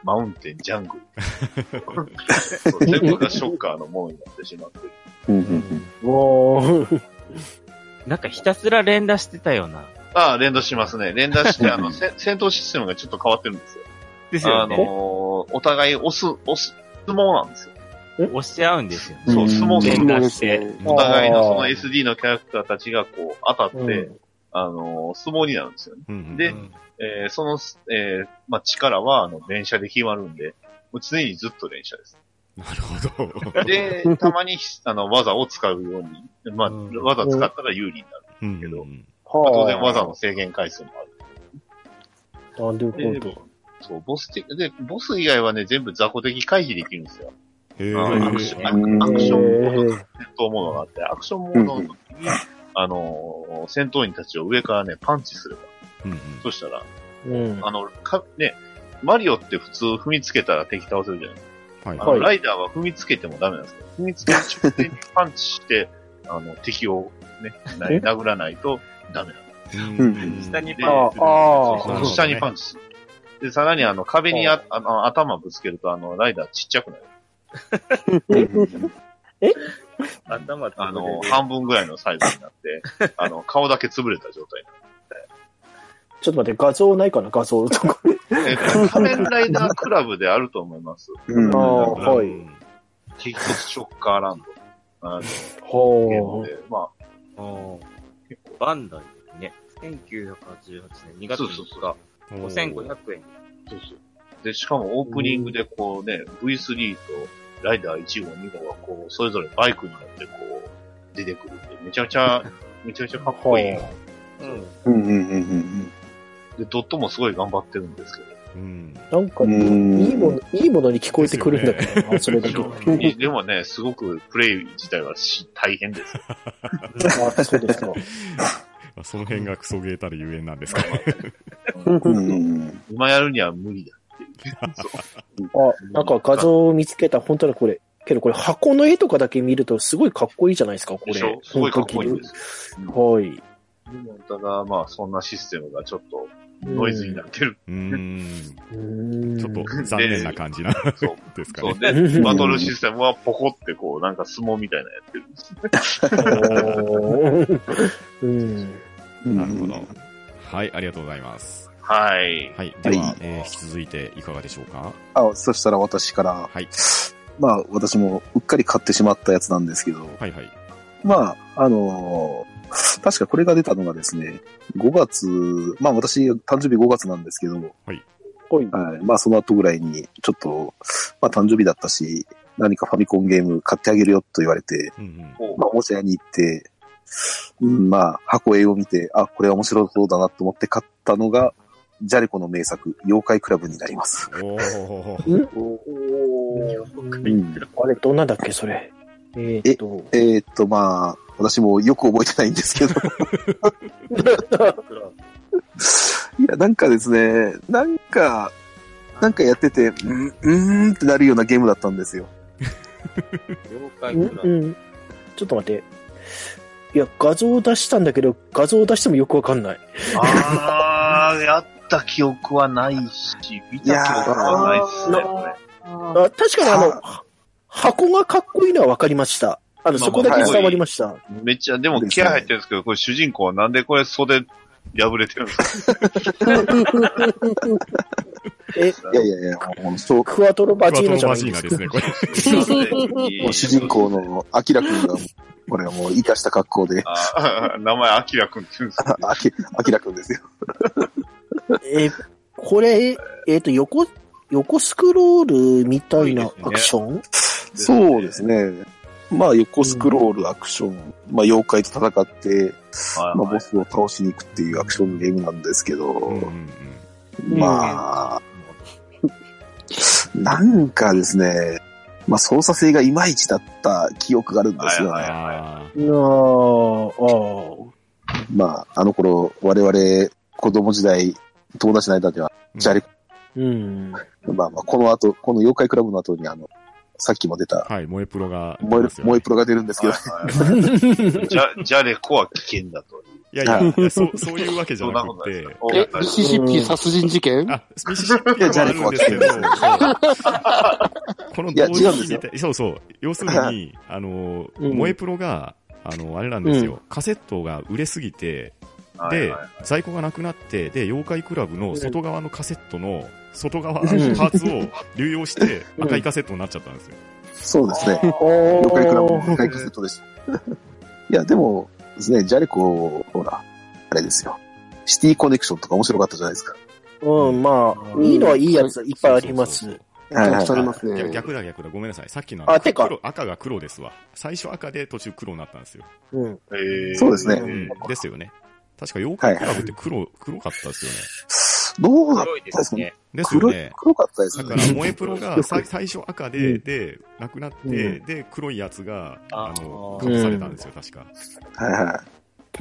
マウンテン、ジャングル。全部がショッカーのものになってしまってる。 うんうんうん、おー。 なんかひたすら連打してたような。 ああ、連打しますね。連打して、あの、戦闘システムがちょっと変わってるんですよ。 ですよね。 あのー、お互い押す、押す、相撲なんですよ。 押し合うんですよ。 そう、相撲連打して。 お互いのその エスディー のキャラクターたちがこう当たって、うん、あのー、相撲になるんですよね。うん、で、えー、その、えー、まあ、力は、あの、連射で決まるんで、もう常にずっと連射です。 なるほど。 で、たまに、あの、技を使うように、まあ、うん、技使ったら有利になるんですけど、うん、まあ、当然技の制限回数もある。 なるほど。 そう、ボス的、で、ボス以外はね、全部雑魚的回避できるんですよ。 へー。 アクション、アクションモードと戦闘モードがあって、アクションモードの時に、あのー、戦闘員たちを上からね、パンチすれば。うんうん、そしたら、うん、あの、か、ね、マリオって普通踏みつけたら敵倒せるじゃないですか。はい、あのライダーは踏みつけてもダメなんですよ。踏みつける直前にパンチして、あの、敵をね、殴らないとダメなんです。うん、下にパンチする。そうそう、下にパンチする。で、さらにあの、壁にああの頭ぶつけると、あの、ライダーちっちゃくなる。 え頭あの、半分ぐらいのサイズになって、あの、顔だけ潰れた状態になる。 ちょっと待って、画像ないかな画像とか。 えっと、仮面ライダークラブであると思います。 うん、ああ、はい。 激突ショッカーランド。あの、 ほゲームで、まあ、 結構バンダイですね。せんきゅうひゃくはちじゅうはちねんにがつみっか。ごせんごひゃくえん。 そうそう。で、しかもオープニングでこうね、ブイスリー とライダーいち号、に号がこう、それぞれバイクに乗ってこう、出てくるって、めちゃめちゃ、めちゃめちゃかっこいい。うん。 うんうんうんうん。 で、ドットもすごい頑張ってるんですけど。 うん。なんか、ね、いいもの、いいものに聞こえてくるんだけどな、それだけ。 でもね、すごくプレイ自体はし大変です。 あ、そうですか。 その辺がクソゲーたるゆえんなんですかね。 今やるには無理だっていう。 あ、なんか画像を見つけた、本当にこれ。けどこれ箱の絵とかだけ見るとすごいかっこいいじゃないですか、これ。すごいかっこいいです。 はい。 でもただ、まあ、そんなシステムがちょっとノイズになってる。 うん。ちょっと残念な感じな。そうですかね。 そうで、バトルシステムはポコってこう、なんか相撲みたいなやってるんですうん。なるほど。はい、ありがとうございます。 はい。 はい。では、えー、引き続いていかがでしょうか？ あ、そしたら私から。はい。まあ、私もうっかり買ってしまったやつなんですけど。 はいはい。 まあ、あのー、確かこれが出たのがですね、ごがつ、まあ私、誕生日ごがつなんですけど、はい。はい。まあその後ぐらいに、ちょっと、まあ誕生日だったし、何かファミコンゲーム買ってあげるよと言われて、うんうん、まあおもちゃ屋に行って、うん、まあ箱絵を見て、あ、これは面白そうだなと思って買ったのが、ジャレコの名作、妖怪クラブになります。おー。 あれ、どんなんだっけ、それ。 えー、っと、えー、っと、まあ、私もよく覚えてないんですけど。いや、なんかですね、なんか、なんかやってて、うん、うーんってなるようなゲームだったんですよ。 妖怪クラブ、うん。 ちょっと待って。いや、画像を出したんだけど、画像を出してもよくわかんない。 あー、やった記憶はないし、見た記憶はないっすね、これ。 あ、確かにあの、箱がかっこいいのは分かりました。あの、そこだけ伝わりました。 めっちゃ、でも気合入ってるんですけど、これ主人公はなんでこれ袖破れてるんですかえ、いやいやいや、もうそう。 クワトロバジーナじゃないですね、これ。 もう主人公のアキラ君が、これはもう生かした格好で。 あ名前アキラ君って言うんですか、 アキ、アキラ君ですよ。 え、これ、えっと、横、横スクロールみたいなアクション？ そうですね。まあ横スクロールアクション、うん、まあ妖怪と戦って、まあボスを倒しに行くっていうアクションゲームなんですけど、うんうん、まあ、うん、なんかですね、まあ操作性がいまいちだった記憶があるんですよね。あまあ、あの頃、我々子供時代、友達の間では、ジャレ、うん、まあまあ、この後、この妖怪クラブの後にあの、 さっきも出た。 はい、萌えプロが、 ね。萌え、萌えプロが出るんですけど。 じゃ、じゃれこは危険だと。 いやいや、いやそう、そういうわけじゃなくて。 え、ミシシッピ殺人事件あ、ミシシッピはあるんですけど、この同時に見て、そうそう、要するに、あの、萌えプロが、あの、あれなんですよ、カセットが売れすぎて、で、在庫がなくなって、で、妖怪クラブの外側のカセットの、外側のパーツを流用して、赤いカセットになっちゃったんですよ。 そうですね。妖怪クラブの赤いカセットです。いや、でもですね、ジャレコ、ほら、あれですよ。シティコネクションとか面白かったじゃないですか。 うん、まあ、いいのはいいやついっぱいあります。 はい、ありますね。 逆だ逆だ。ごめんなさい。さっきのあてか黒赤が黒ですわ。最初赤で途中黒になったんですよ。 うん。 えー、そうですね、 うん。ですよね。確か妖怪クラブって黒、はいはい、黒かったですよね。 どうだったですね。 ですよね。 黒かったですね。 だから、萌えプロが最初赤で、で、なくなって、うん、で、黒いやつが、あの、隠されたんですよ、確か。 はいはい。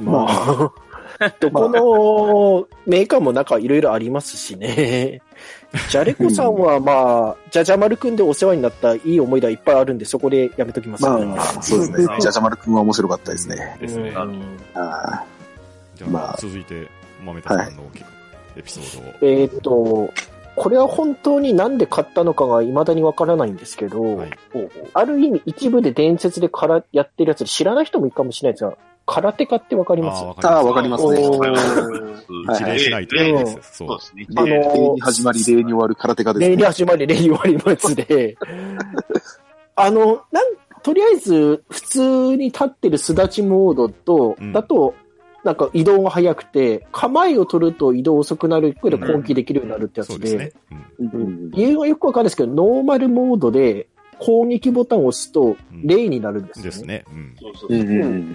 まあ、どこのメーカーもなんかいろいろありますしね。ジャレコさんはまあ、ジャジャマルくんでお世話になったいい思い出はいっぱいあるんで、そこでやめときますね。 まあ、そうですね。ジャジャマルくんは面白かったですね。 ですね。 あじゃあ、まあ、続いて、豆田さんのエピソードを。はい、 えーっと、これは本当になんで買ったのかが未だにわからないんですけど、はい、ある意味一部で伝説でからやってるやつで知らない人もいるかもしれないですが、空手家ってわかります？ ああ、わかりますね。 一礼しないといけないです。そうですね。 あの、礼に始まり、礼に終わる空手家ですね。 礼に始まり、礼に終わりますで、あの、なん、とりあえず、普通に立ってるすだちモードと、うん、だと、なんか移動が速くて、構えを取ると移動遅くなるけど攻撃できるようになるってやつで、理由はよくわかるんですけど、ノーマルモードで攻撃ボタンを押すと、礼になるんですよね。ですね。うん。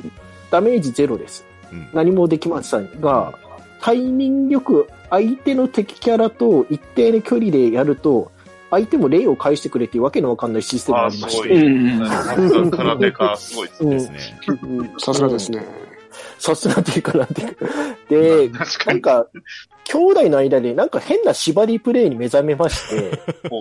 ダメージゼロです。うん、何もできませんが、タイミングよく相手の敵キャラと一定の距離でやると、相手も礼を返してくれっていうわけのわかんないシステムがありまして。 空手家すごいですね。 さすがですね。 さすがっていうかなんていうか。で、なんか、兄弟の間でなんか変な縛りプレイに目覚めまして、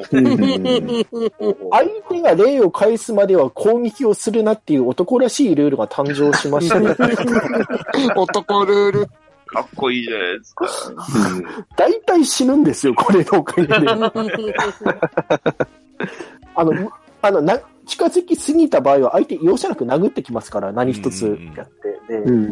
相手が礼を返すまでは攻撃をするなっていう男らしいルールが誕生しましたね。 男ルール。 かっこいいじゃないですか。 大体死ぬんですよ、これのおかげで。あの、あの、な、近づきすぎた場合は相手容赦なく殴ってきますから、何一つやって。で、うん、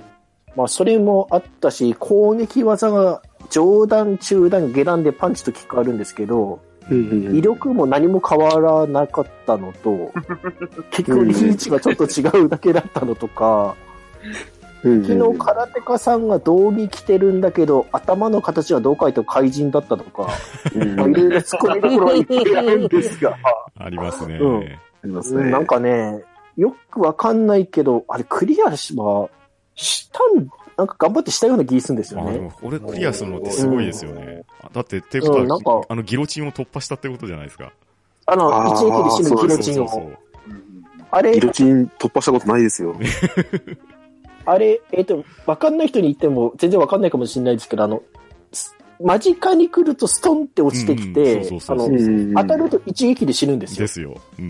まあ、それもあったし、攻撃技が上段、中段、下段でパンチとキックあるんですけど、うん、威力も何も変わらなかったのと、結局リーチがちょっと違うだけだったのとか、昨日空手家さんが道着着てるんだけど、頭の形はどう書いても怪人だったとか、まあ、いろいろ突っ込みどころはいっぱいあるんですが。 ありますね。 うん。ありますね。なんかね、よくわかんないけど、あれクリアはしたん、なんか頑張ってしたような気がするんですよね。 あでも俺クリアするのってすごいですよね。うん、だって、ってことは、うん、なんかあのギロチンを突破したってことじゃないですか。 あの、一撃で死ぬギロチンを。そうそうそうあれギロチン突破したことないですよ。 あれ、えっと、わかんない人に言っても全然わかんないかもしれないですけど、あの、間近に来るとストンって落ちてきて、あの、当たると一撃で死ぬんですよ。 ですよ。 うん、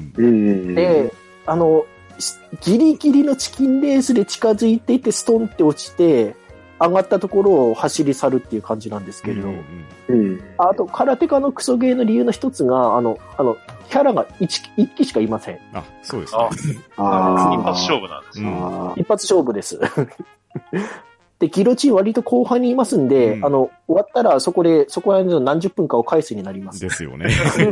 で、あの、ギリギリのチキンレースで近づいていってストンって落ちて、上がったところを走り去るっていう感じなんですけれど、うんうん、あと、空手家のクソゲーの理由の一つが、あの、あの、キャラが一機しかいません。 あ、そうですね。 あ一発勝負なんです、うん、 一発勝負です。で、ギロチン割と後半にいますんで、うん、あの、終わったらそこで、そこら辺の何十分かを返すになります。 ですよね。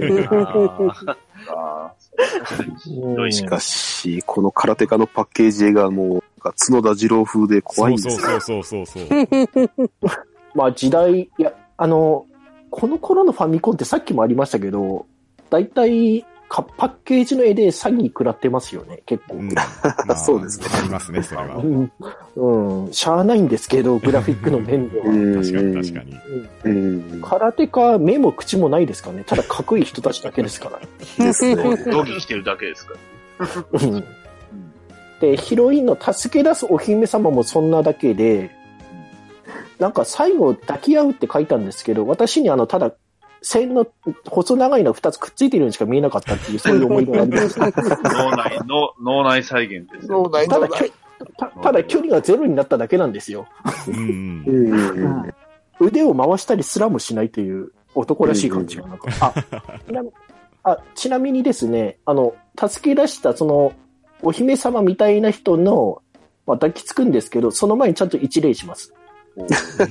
あしかし、この空手家のパッケージ絵がもう、角田二郎風で怖いんですよ。 そうそうそうそうそう。 まあ時代、いや、あの、この頃のファミコンってさっきもありましたけど、大体、パッケージの絵で詐欺食らってますよね、結構。うんまあ、そうですね。 ありますね、それは。 うん、うん。しゃあないんですけど、グラフィックの面では。 確かに確かに。 うん、空手家、目も口もないですからね。ただ、かっこいい人たちだけですから。 ですね。 道着着てるだけですから。うんで、ヒロインの助け出すお姫様もそんなだけで、なんか最後抱き合うって書いたんですけど、私にあの、ただ、 線の細長いのふたつくっついてるようにしか見えなかったっていう、そういう思いがありました。 脳内、脳、脳内再現です、ね。脳内、 ただ、た, ただ距離がゼロになっただけなんですよ。うんうん、腕を回したりすらもしないという男らしい感じがなんか、あ、ちなみ、あ、ちなみにですね、あの、助け出したその、お姫様みたいな人の、まあ、抱きつくんですけど、その前にちゃんと一礼します。 よ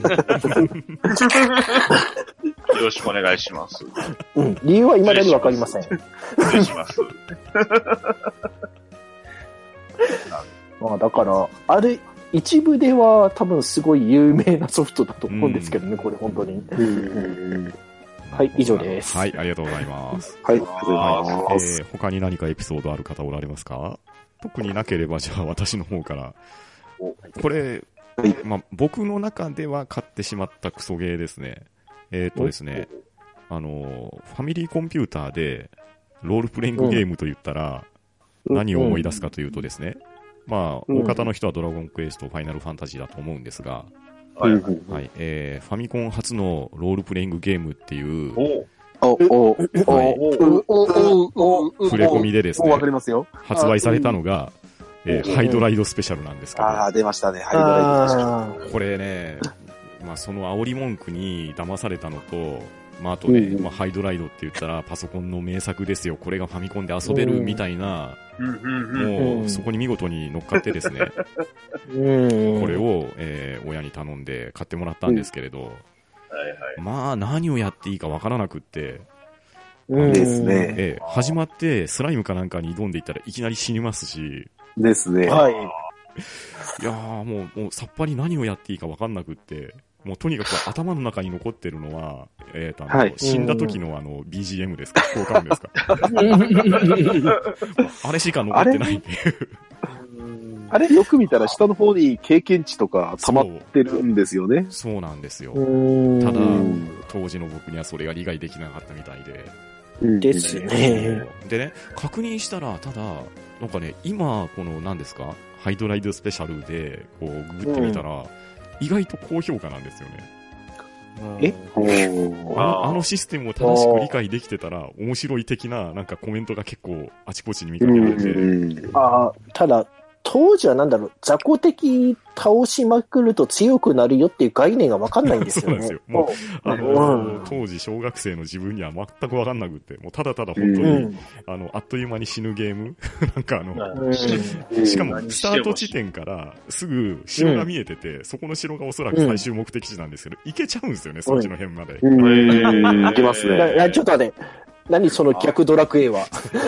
ろしくお願いします。 うん、理由は未だにわかりません。 失礼します。 まあだから、あれ、一部では多分すごい有名なソフトだと思うんですけどね、これ本当に。はい、以上です。 はい、ありがとうございます。 はい、ありがとうございます。 えー、他に何かエピソードある方おられますか？特になければ、じゃあ私の方から。これ、まあ、僕の中では買ってしまったクソゲーですね。えっとですね、あの、ファミリーコンピューターで、ロールプレイングゲームと言ったら、何を思い出すかというとですね、まあ、大方の人はドラゴンクエスト、ファイナルファンタジーだと思うんですが、はい、はい、えー、ファミコン初のロールプレイングゲームっていう、おおお触れ込みでですね、発売されたのが、えー、ハイドライドスペシャルなんですけど。 ああ、出ましたね、ハイドライドスペシャル。これね、まあその煽り文句に騙されたのと、まああとね、うんまあ、ハイドライドって言ったらパソコンの名作ですよ、これがファミコンで遊べるみたいな、もうそこに見事に乗っかってですね、これを、えー、親に頼んで買ってもらったんですけれど、まあ何をやっていいかわからなくって、 ですね、 えー。始まってスライムかなんかに挑んでいったらいきなり死にますし、 ですね。 はい。 いやーもう、もうさっぱり何をやっていいか分かんなくって、もうとにかく頭の中に残ってるのは、えーと、あの、はい、死んだ時のあの ビージーエム ですか、効果音ですか。あれしか残ってないっていう。 あれよく見たら下の方に経験値とか溜まってるんですよね。 そう、そうなんですよ。ただ、当時の僕にはそれが理解できなかったみたいで。 ですね。 でね、確認したら、ただ、なんかね、今、この何ですか、ハイドライドスペシャルで、こう、ググってみたら、うん、意外と高評価なんですよね。 えあ, あのシステムを正しく理解できてたら、面白い的な、なんかコメントが結構、あちこちに見かけられて。 うん、あただ、当時はなんだろう、雑魚敵倒しまくると強くなるよっていう概念が分かんないんですよね。そうなんですよ。 もう、あの、うん、当時小学生の自分には全く分かんなくって、もうただただ本当に、うん、あの、あっという間に死ぬゲームなんかあの、うん、しかもスタート地点からすぐ城が見えてて、うん、そこの城がおそらく最終目的地なんですけど、行けちゃうんですよね、そっちの辺まで。 うん、えー、行けますね。 ちょっと待って、何その逆ドラクエは。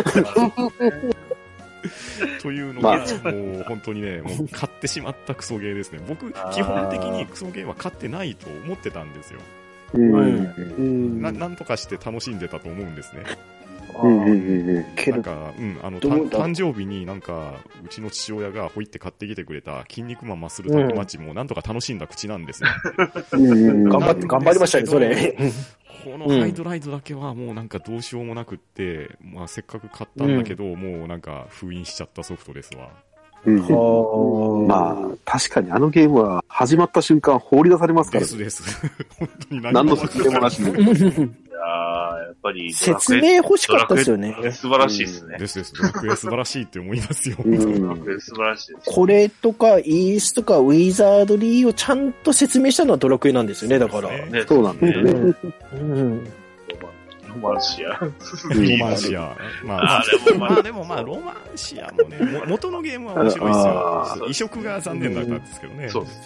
というのが、まあ、もう本当にね、もう買ってしまったクソゲーですね。僕、基本的にクソゲーは買ってないと思ってたんですよ。うんな。なんとかして楽しんでたと思うんですね。なんか、うん、あの、誕生日になんか、うちの父親がほいって買ってきてくれた筋肉マンマッスルタッグマッチもなんとか楽しんだ口なんですよ。 頑張って、頑張りましたね、それ。 このハイドライドだけはもうなんかどうしようもなくって、うん、まあせっかく買ったんだけど、うん、もうなんか封印しちゃったソフトですわ。 うん、まあ、確かにあのゲームは始まった瞬間放り出されますからね。ですです。本当に何の説明もなしに。いやー、やっぱり。 説明欲しかったですよね。 素晴らしいですね。 ですです。ドラクエ素晴らしいって思いますよ。 うん、ドラクエ素晴らしいです。 これとか、イースとか、ウィザードリーをちゃんと説明したのはドラクエなんですよね、だから。 ね、そうなんですよね。 うんロマンシア。ロマンシア。まあ、あでもまあ、でもまあ、ロマンシアもね、元のゲームは面白いですよ。移植が残念だったんですけどね。 そうです。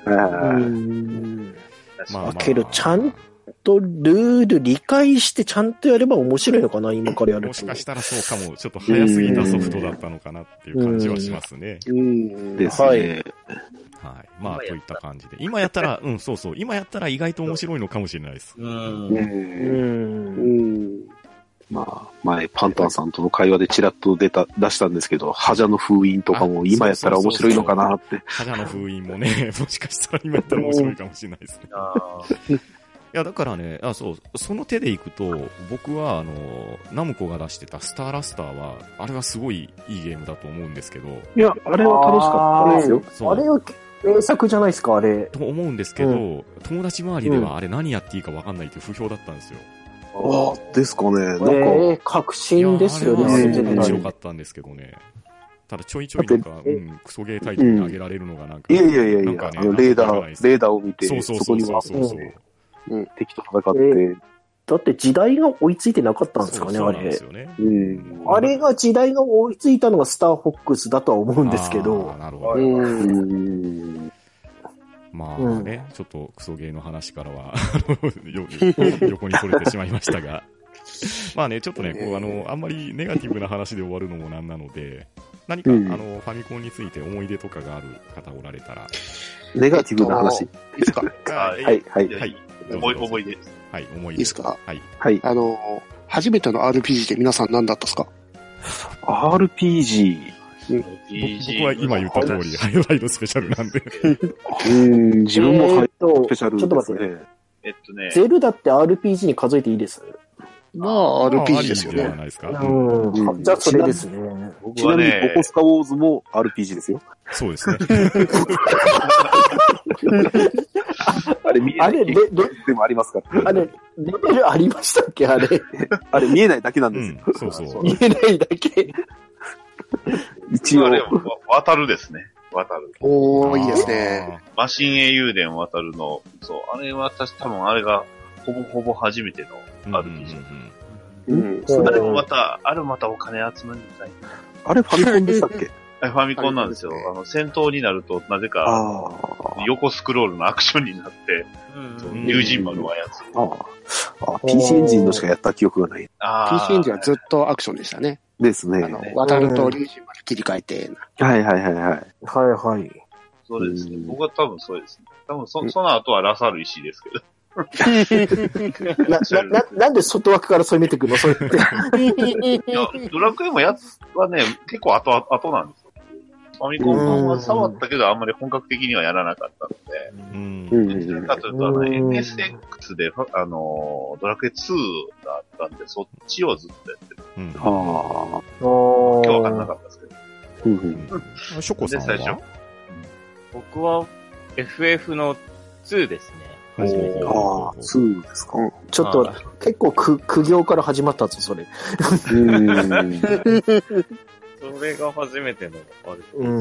まあ、けど、ちゃんとルール理解してちゃんとやれば面白いのかな、今からやると。 もしかしたらそうかも、ちょっと早すぎたソフトだったのかなっていう感じはしますね。 うん。ですね。 はい。まあ、といった感じで。今やったら、うん、そうそう。今やったら意外と面白いのかもしれないです。うん。うん。 まあ、前、パンタンさんとの会話でチラッと出た、出したんですけど、ハジャの封印とかも今やったら面白いのかなって。 ハジャの封印もね、もしかしたら今やったら面白いかもしれないですね。いや、だからね、あ、そう、その手でいくと、僕は、あの、ナムコが出してたスターラスターは、あれはすごいいいゲームだと思うんですけど。 いや、あれは楽しかったですよ。あれは名作じゃないですか、あれ。 と思うんですけど、うん、友達周りではあれ何やっていいか分かんないっていう不評だったんですよ。 ああ、ですかね。なんか。えー、確信ですよね。 あれは面白かったんですけどね。ただちょいちょいなんか、うん、クソゲータイトルに上げられるのがなんか。 いやいやいやいや、あの、レーダー、レーダーを見て、 そうそうそうそうそう。 うん、敵と戦って。 だって時代が追いついてなかったんですかね、あれ。そうですよね。うん。あれが時代が追いついたのがスターフォックスだとは思うんですけど。 ああ、なるほど。うん。まあね、うん、ちょっとクソゲーの話からは横にそれてしまいましたが。まあね、ちょっとね、こう、あの、あんまりネガティブな話で終わるのもなんなので、何か、うん、あの、ファミコンについて思い出とかがある方おられたら。 ネガティブな話、 いいですか？ はい、はい、はい。 はい。思い、思い出です。 はい、思い出。 いいですか？ はい。 はい。 あの、初めての アールピージー って皆さん何だったっすか？ アールピージー。 僕は今言った通り、ハイライトスペシャルなんで。 うん、自分もハイライトスペシャル、 ね。ちょっと待って。 えっとね。 ゼルダって アールピージー に数えていいです？ まあ、アールピージー ですよね。 ないですか？ うん。じゃあ、それですね。 ちなみに、ボコスカウォーズも アールピージー ですよ。 そうですね。 あれ、見えない。あれ、レ、でもありますから。 あれ、レベルありましたっけあれ。 あれ、見えないだけなんですよ。 うん、そうそう。 見えないだけ。 一応。あれ、渡るですね。渡る。 おー、いいですね。 マシン英雄伝渡るの、そう、あれは私多分あれが、ほぼほぼ初めての アールピージー。うん。うん。あれもまた、あれもまたお金集めみたいな。 あれファミコンでしたっけ？ ファミコンなんですよ。あの、戦闘になると、なぜか、横スクロールのアクションになって、友人丸を操る。 ああ、ピーシー エンジンのしかやった記憶がない。 ピーシー エンジンはずっとアクションでしたね。 ですね。 あの、渡ると友人丸切り替えて。 はいはいはいはい。 はいはい。 そうですね。僕は多分そうですね。多分そ、その後はラサール石ですけど。 な、な、なんで外枠からそれ見てくるのそれって。 いや、ドラクエもやつはね、結構後、後なんですよ。ファミコンは触ったけど、あんまり本格的にはやらなかったので。うん。どちらかというと、あの、エヌエスエックス で、あの、ドラクエツーがあったんで、そっちをずっとやってる。うん。はあ。今日はわかんなかったですけど。うん。 ショコさんは？で、最初。 僕は エフエフ のツーですね。 初めて。ああ、ツーですか。 ちょっと、結構く、苦行から始まったぞ、それ。 うん。それが初めての、あれ。うん。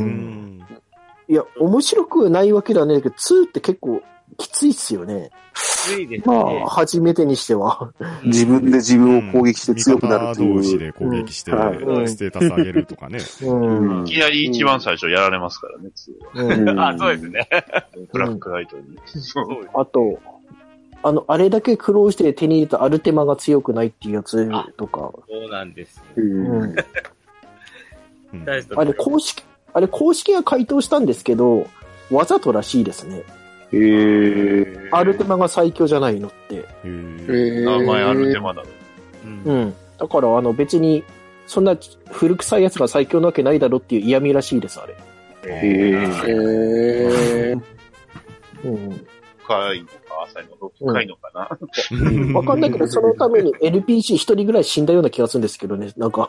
いや、面白くないわけではないけど、ツーって結構きついっすよね。 きついですね。 まあ、初めてにしては。 自分で自分を攻撃して強くなるっていう。同士で攻撃して、ステータス上げるとかね。 うん。いきなり一番最初やられますからね、ツーは。あ、そうですね。 ブラックライトに。 あと、あの、あれだけ苦労して手に入れたアルテマが強くないっていうやつとか。 そうなんです。 うん。あれ公式、あれ公式が回答したんですけど、わざとらしいですね。 へー。 アルテマが最強じゃないのって。へー。名前アルテマだろ。 うん。うん。だから、あの別に、そんな古臭いやつが最強なわけないだろっていう嫌味らしいです、あれ。 へー。 うん。 深いのか、浅いのか、深いのかな。 うん、わかんないけど、そのために エルピージー一人ぐらい死んだような気がするんですけどね、なんか。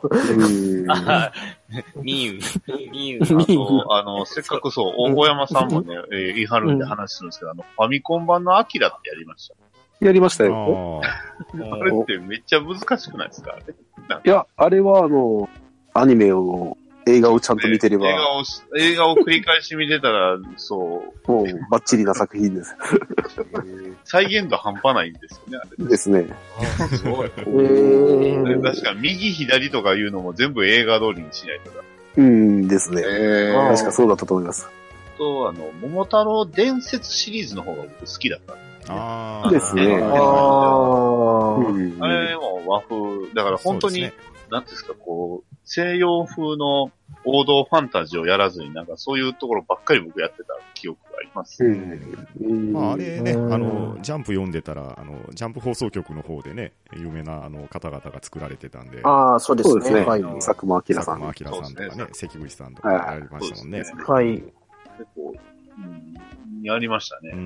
ミーウ、ミーウ。あの、せっかくそう、大山さんもね、えー、言い張るんで話するんですけど、あの、ファミコン版のアキラってやりました。 やりましたよ。 あれってめっちゃ難しくないですか？ いや、あれはあの、アニメを、映画をちゃんと見てれば。 映画を、映画を繰り返し見てたら、そう。 もう、バッチリな作品です。 再現度半端ないんですよね、あれ。 ですね。 すごい。確か右左とかいうのも全部映画通りにしないとだ。 うんですね。確かそうだったと思います。 と、あの、桃太郎伝説シリーズの方が僕好きだったんで。 ああ。ですね。ああれも和風、だから本当に、なんですか、こう、西洋風の王道ファンタジーをやらずに、なんかそういうところばっかり僕やってた記憶があります。 うん、まあ、あれね、あの、ジャンプ読んでたら、あの、ジャンプ放送局の方でね、有名なあの方々が作られてたんで。 ああ、そうですね。そうですね。はい。 佐久間明さん。 佐久間明さんとかね、関口さんとかやりましたもんね。 はい。 結構、うん、やりましたね。うん。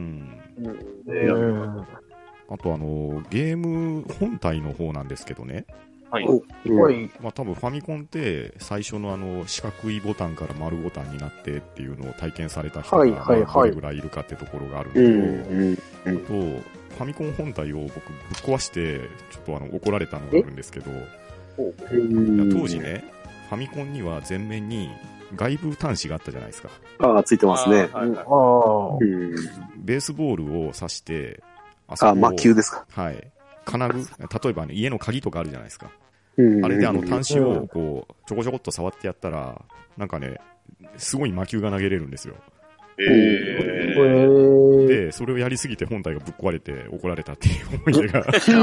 うん、あとあの、ゲーム本体の方なんですけどね。 はい。 はい。 まあ多分ファミコンって最初のあの四角いボタンから丸ボタンになってっていうのを体験された人がどれぐらいいるかってところがあるんですけど、あとフファミコン本体を僕ぶっ壊して、ちょっとあの、怒られたのがあるんですけど、当時ね、ファミコンには前面に外部端子があったじゃないですか。 ああ、ついてますね。 あ、はいはい、ベースボールを刺して、 あそこを、あ、魔球ですか。 はい。金具、例えば、ね、家の鍵とかあるじゃないですか。あれであの端子をこう、ちょこちょこっと触ってやったら、なんかね、すごい魔球が投げれるんですよ。えー、で、それをやりすぎて本体がぶっ壊れて怒られたっていう思い出が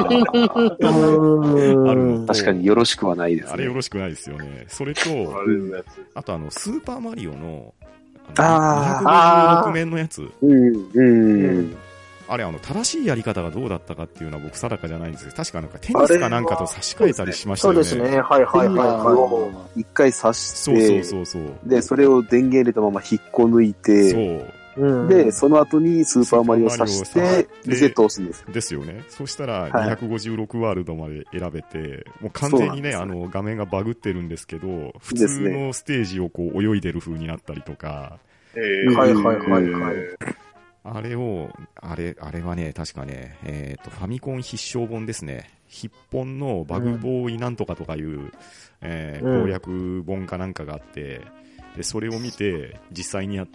ある。 確かによろしくはないですね。 あれよろしくないですよね。それと、あとあの、スーパーマリオの、 あにひゃくごじゅうろく面のやつ。 うんうんあれ、あの、正しいやり方がどうだったかっていうのは僕定かじゃないんですけど、確かなんかテニスかなんかと差し替えたりしましたよね。 そうですね。はいはいはいはい。一回差して、 そうそうそうそう。 で、それを電源入れたまま引っこ抜いて、そう。で、その後にスーパーマリオを差して、リセット押すんです。 ですよね。そしたら、にひゃくごじゅうろくワールドまで選べて、もう完全にね、あの、画面がバグってるんですけど、普通のステージをこう泳いでる風になったりとか。 はいはいはいはい。 あれを、あれ、あれはね、確かね、えっと、ファミコン必勝本ですね。筆本のバグボーイなんとかとかいう、うん、えー、攻略本かなんかがあって、で、それを見て、実際にやって、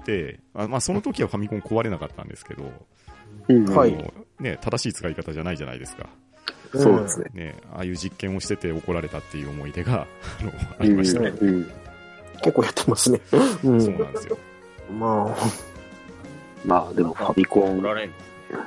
あまあ、その時はファミコン壊れなかったんですけど、 うん、はい。 ね、正しい使い方じゃないじゃないですか。 そうですね。 ね、ああいう実験をしてて怒られたっていう思い出が、あの、ありましたね。 うんうん、結構やってますね。 うん、そうなんですよ。 まあ、 まあでもファミコン。 怒られん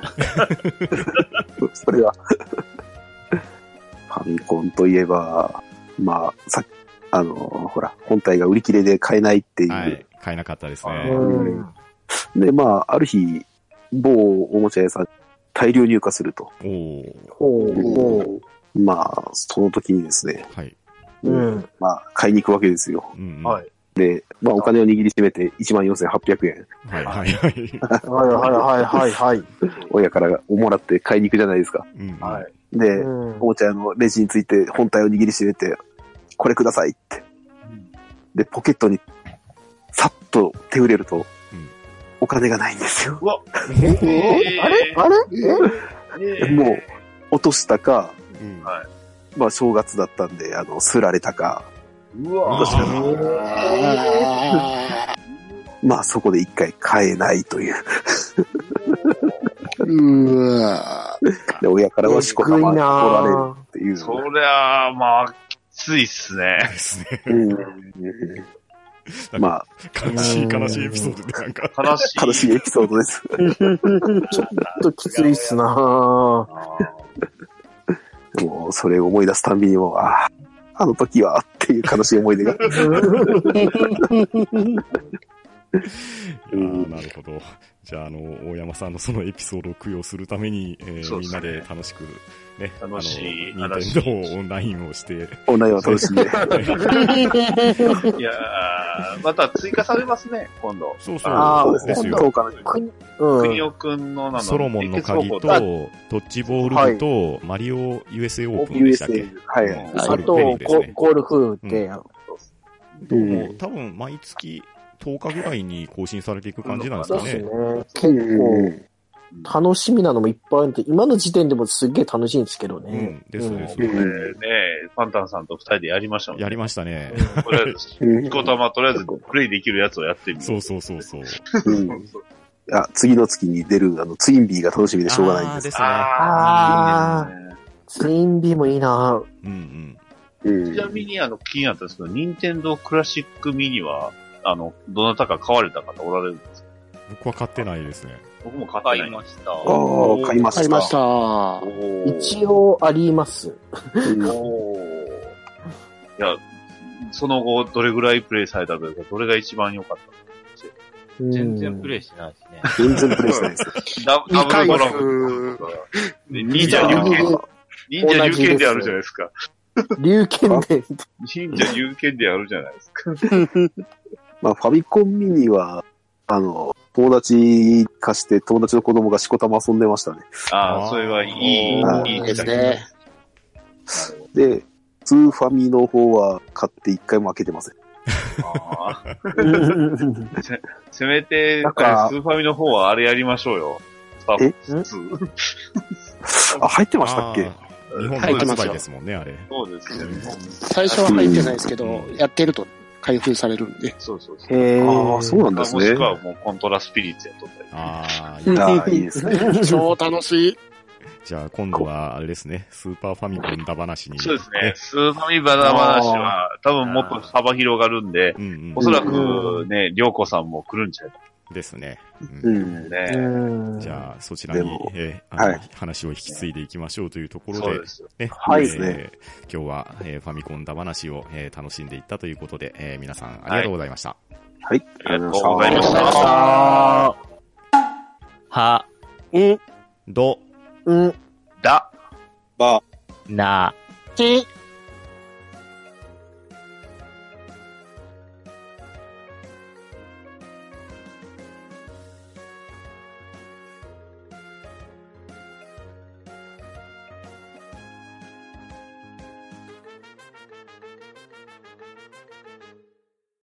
それはファミコンといえば、まあ、さあの、ほら、本体が売り切れで買えないっていう。はい、 買えなかったですね。 で、まあ、ある日、某おもちゃ屋さん、大量入荷すると。 おおまあ、その時にですね。 はい。 うん。 まあ、買いに行くわけですよ。 うんうん、 はい。 で、まあお金を握りしめていちまんよんせんはっぴゃくえん。 はいはいはい。はいはいはいはい。 親からもらって買いに行くじゃないですか。 うん、 はい。 で、うん、おもちゃ屋のレジについて本体を握りしめて、これくださいって。うん、で、ポケットにさっと手を入れると、うん、お金がないんですよ。 うわえー、あれあれえもう、落としたか、 うん、 はい。まあ正月だったんで、あの、すられたか、 うわまあそこで一回買えないという。 うわで親からはしこたま怒られるっていう。 そりゃあ、まあ、きついっすね。 ですね。 まあ。 悲しい悲しいエピソードでなんか。 悲しい。 悲しいエピソードです。 ちょっときついっすなもうそれを思い出すたんびにも、ああ。あの時はっていう悲しい思い出が。いやなるほど。じゃあ、あの、大山さんのそのエピソードを供養するために、えーね、みんなで楽しく、ね、 楽しい、 あの、ニンテンドーオンラインをして。 オンラインを楽しんで。いやー、また追加されますね、今度。 そうそう。 ああ、ですよ。そうかな。 国尾くんの、 ソロモンの鍵と、ドッジボール部と、はい、マリオ ユーエスエー オープンでしたっけ？ はい。 あと、ゴルフで、 うん、もう多分毎月とおかぐらいに更新されていく感じなんですかね。 そうですね。結構、楽しみなのもいっぱいあって、今の時点でもすっげえ楽しいんですけどね。 うん、ですです。 これね、パンタンさんと二人でやりましたもんね。 やりましたね。 とりあえず、一個たまとりあえずプレイできるやつをやってみる。 そうそうそうそう。 あ、次の月に出る、あの、ツインビーが楽しみでしょうがないんです。 ですね。 ああ、ツインビーもいいな。 うんうん。 ちなみに、あの、気になったんですけど、任天堂クラシックミニは、あの、どなたか買われた方おられるんですか？ 僕は買ってないですね。 僕も買ってない。 買いました。 ああ、買いました。 買いました。 一応あります。 おいや、その後、どれぐらいプレイされたというか、どれが一番良かったの？ 全然プレイしてないですね。 全然プレイしてないです。 ダブルドラゴンとか。忍者龍剣。忍者龍剣であるじゃないですか。 龍剣で。 忍者龍剣であるじゃないですか。 まあ、ファミコンミニは、あの、友達貸して友達の子供がしこたま遊んでましたね。 ああ、それはいい、いいですね。 で、ツーファミの方は買って一回も開けてません。 あせ, せめて、スーファミの方はあれやりましょうよ。 ターツー。あ、入ってましたっけ？ 日本の発売ですもんね、あれ。 そうですね。 最初は入ってないですけど、やってると開封されるんで。 そうそうそう。 へああ、そうなんですね。 もしくはもうコントラスピリッツやっとったり。 ああ、いいですね。 超楽しい。 じゃあ今度はあれですね、スーパーファミコンだ話に。 そうですね。スーパーファミコンだ話は多分もっと幅広がるんで、うんうん、おそらくね、りょうこさんも来るんちゃうか。 ですね。 うん。ね、 じゃあそちらに、えーあのはい、話を引き継いでいきましょうというところで、そうですね、 はい、えー、今日は、えー、ファミコンだ話を、えー、楽しんでいったということで、えー、皆さんありがとうございました。 はい、 ありがとうございました。 は、 ん、 ど、 ん、 だ、 ば、 な、 ち、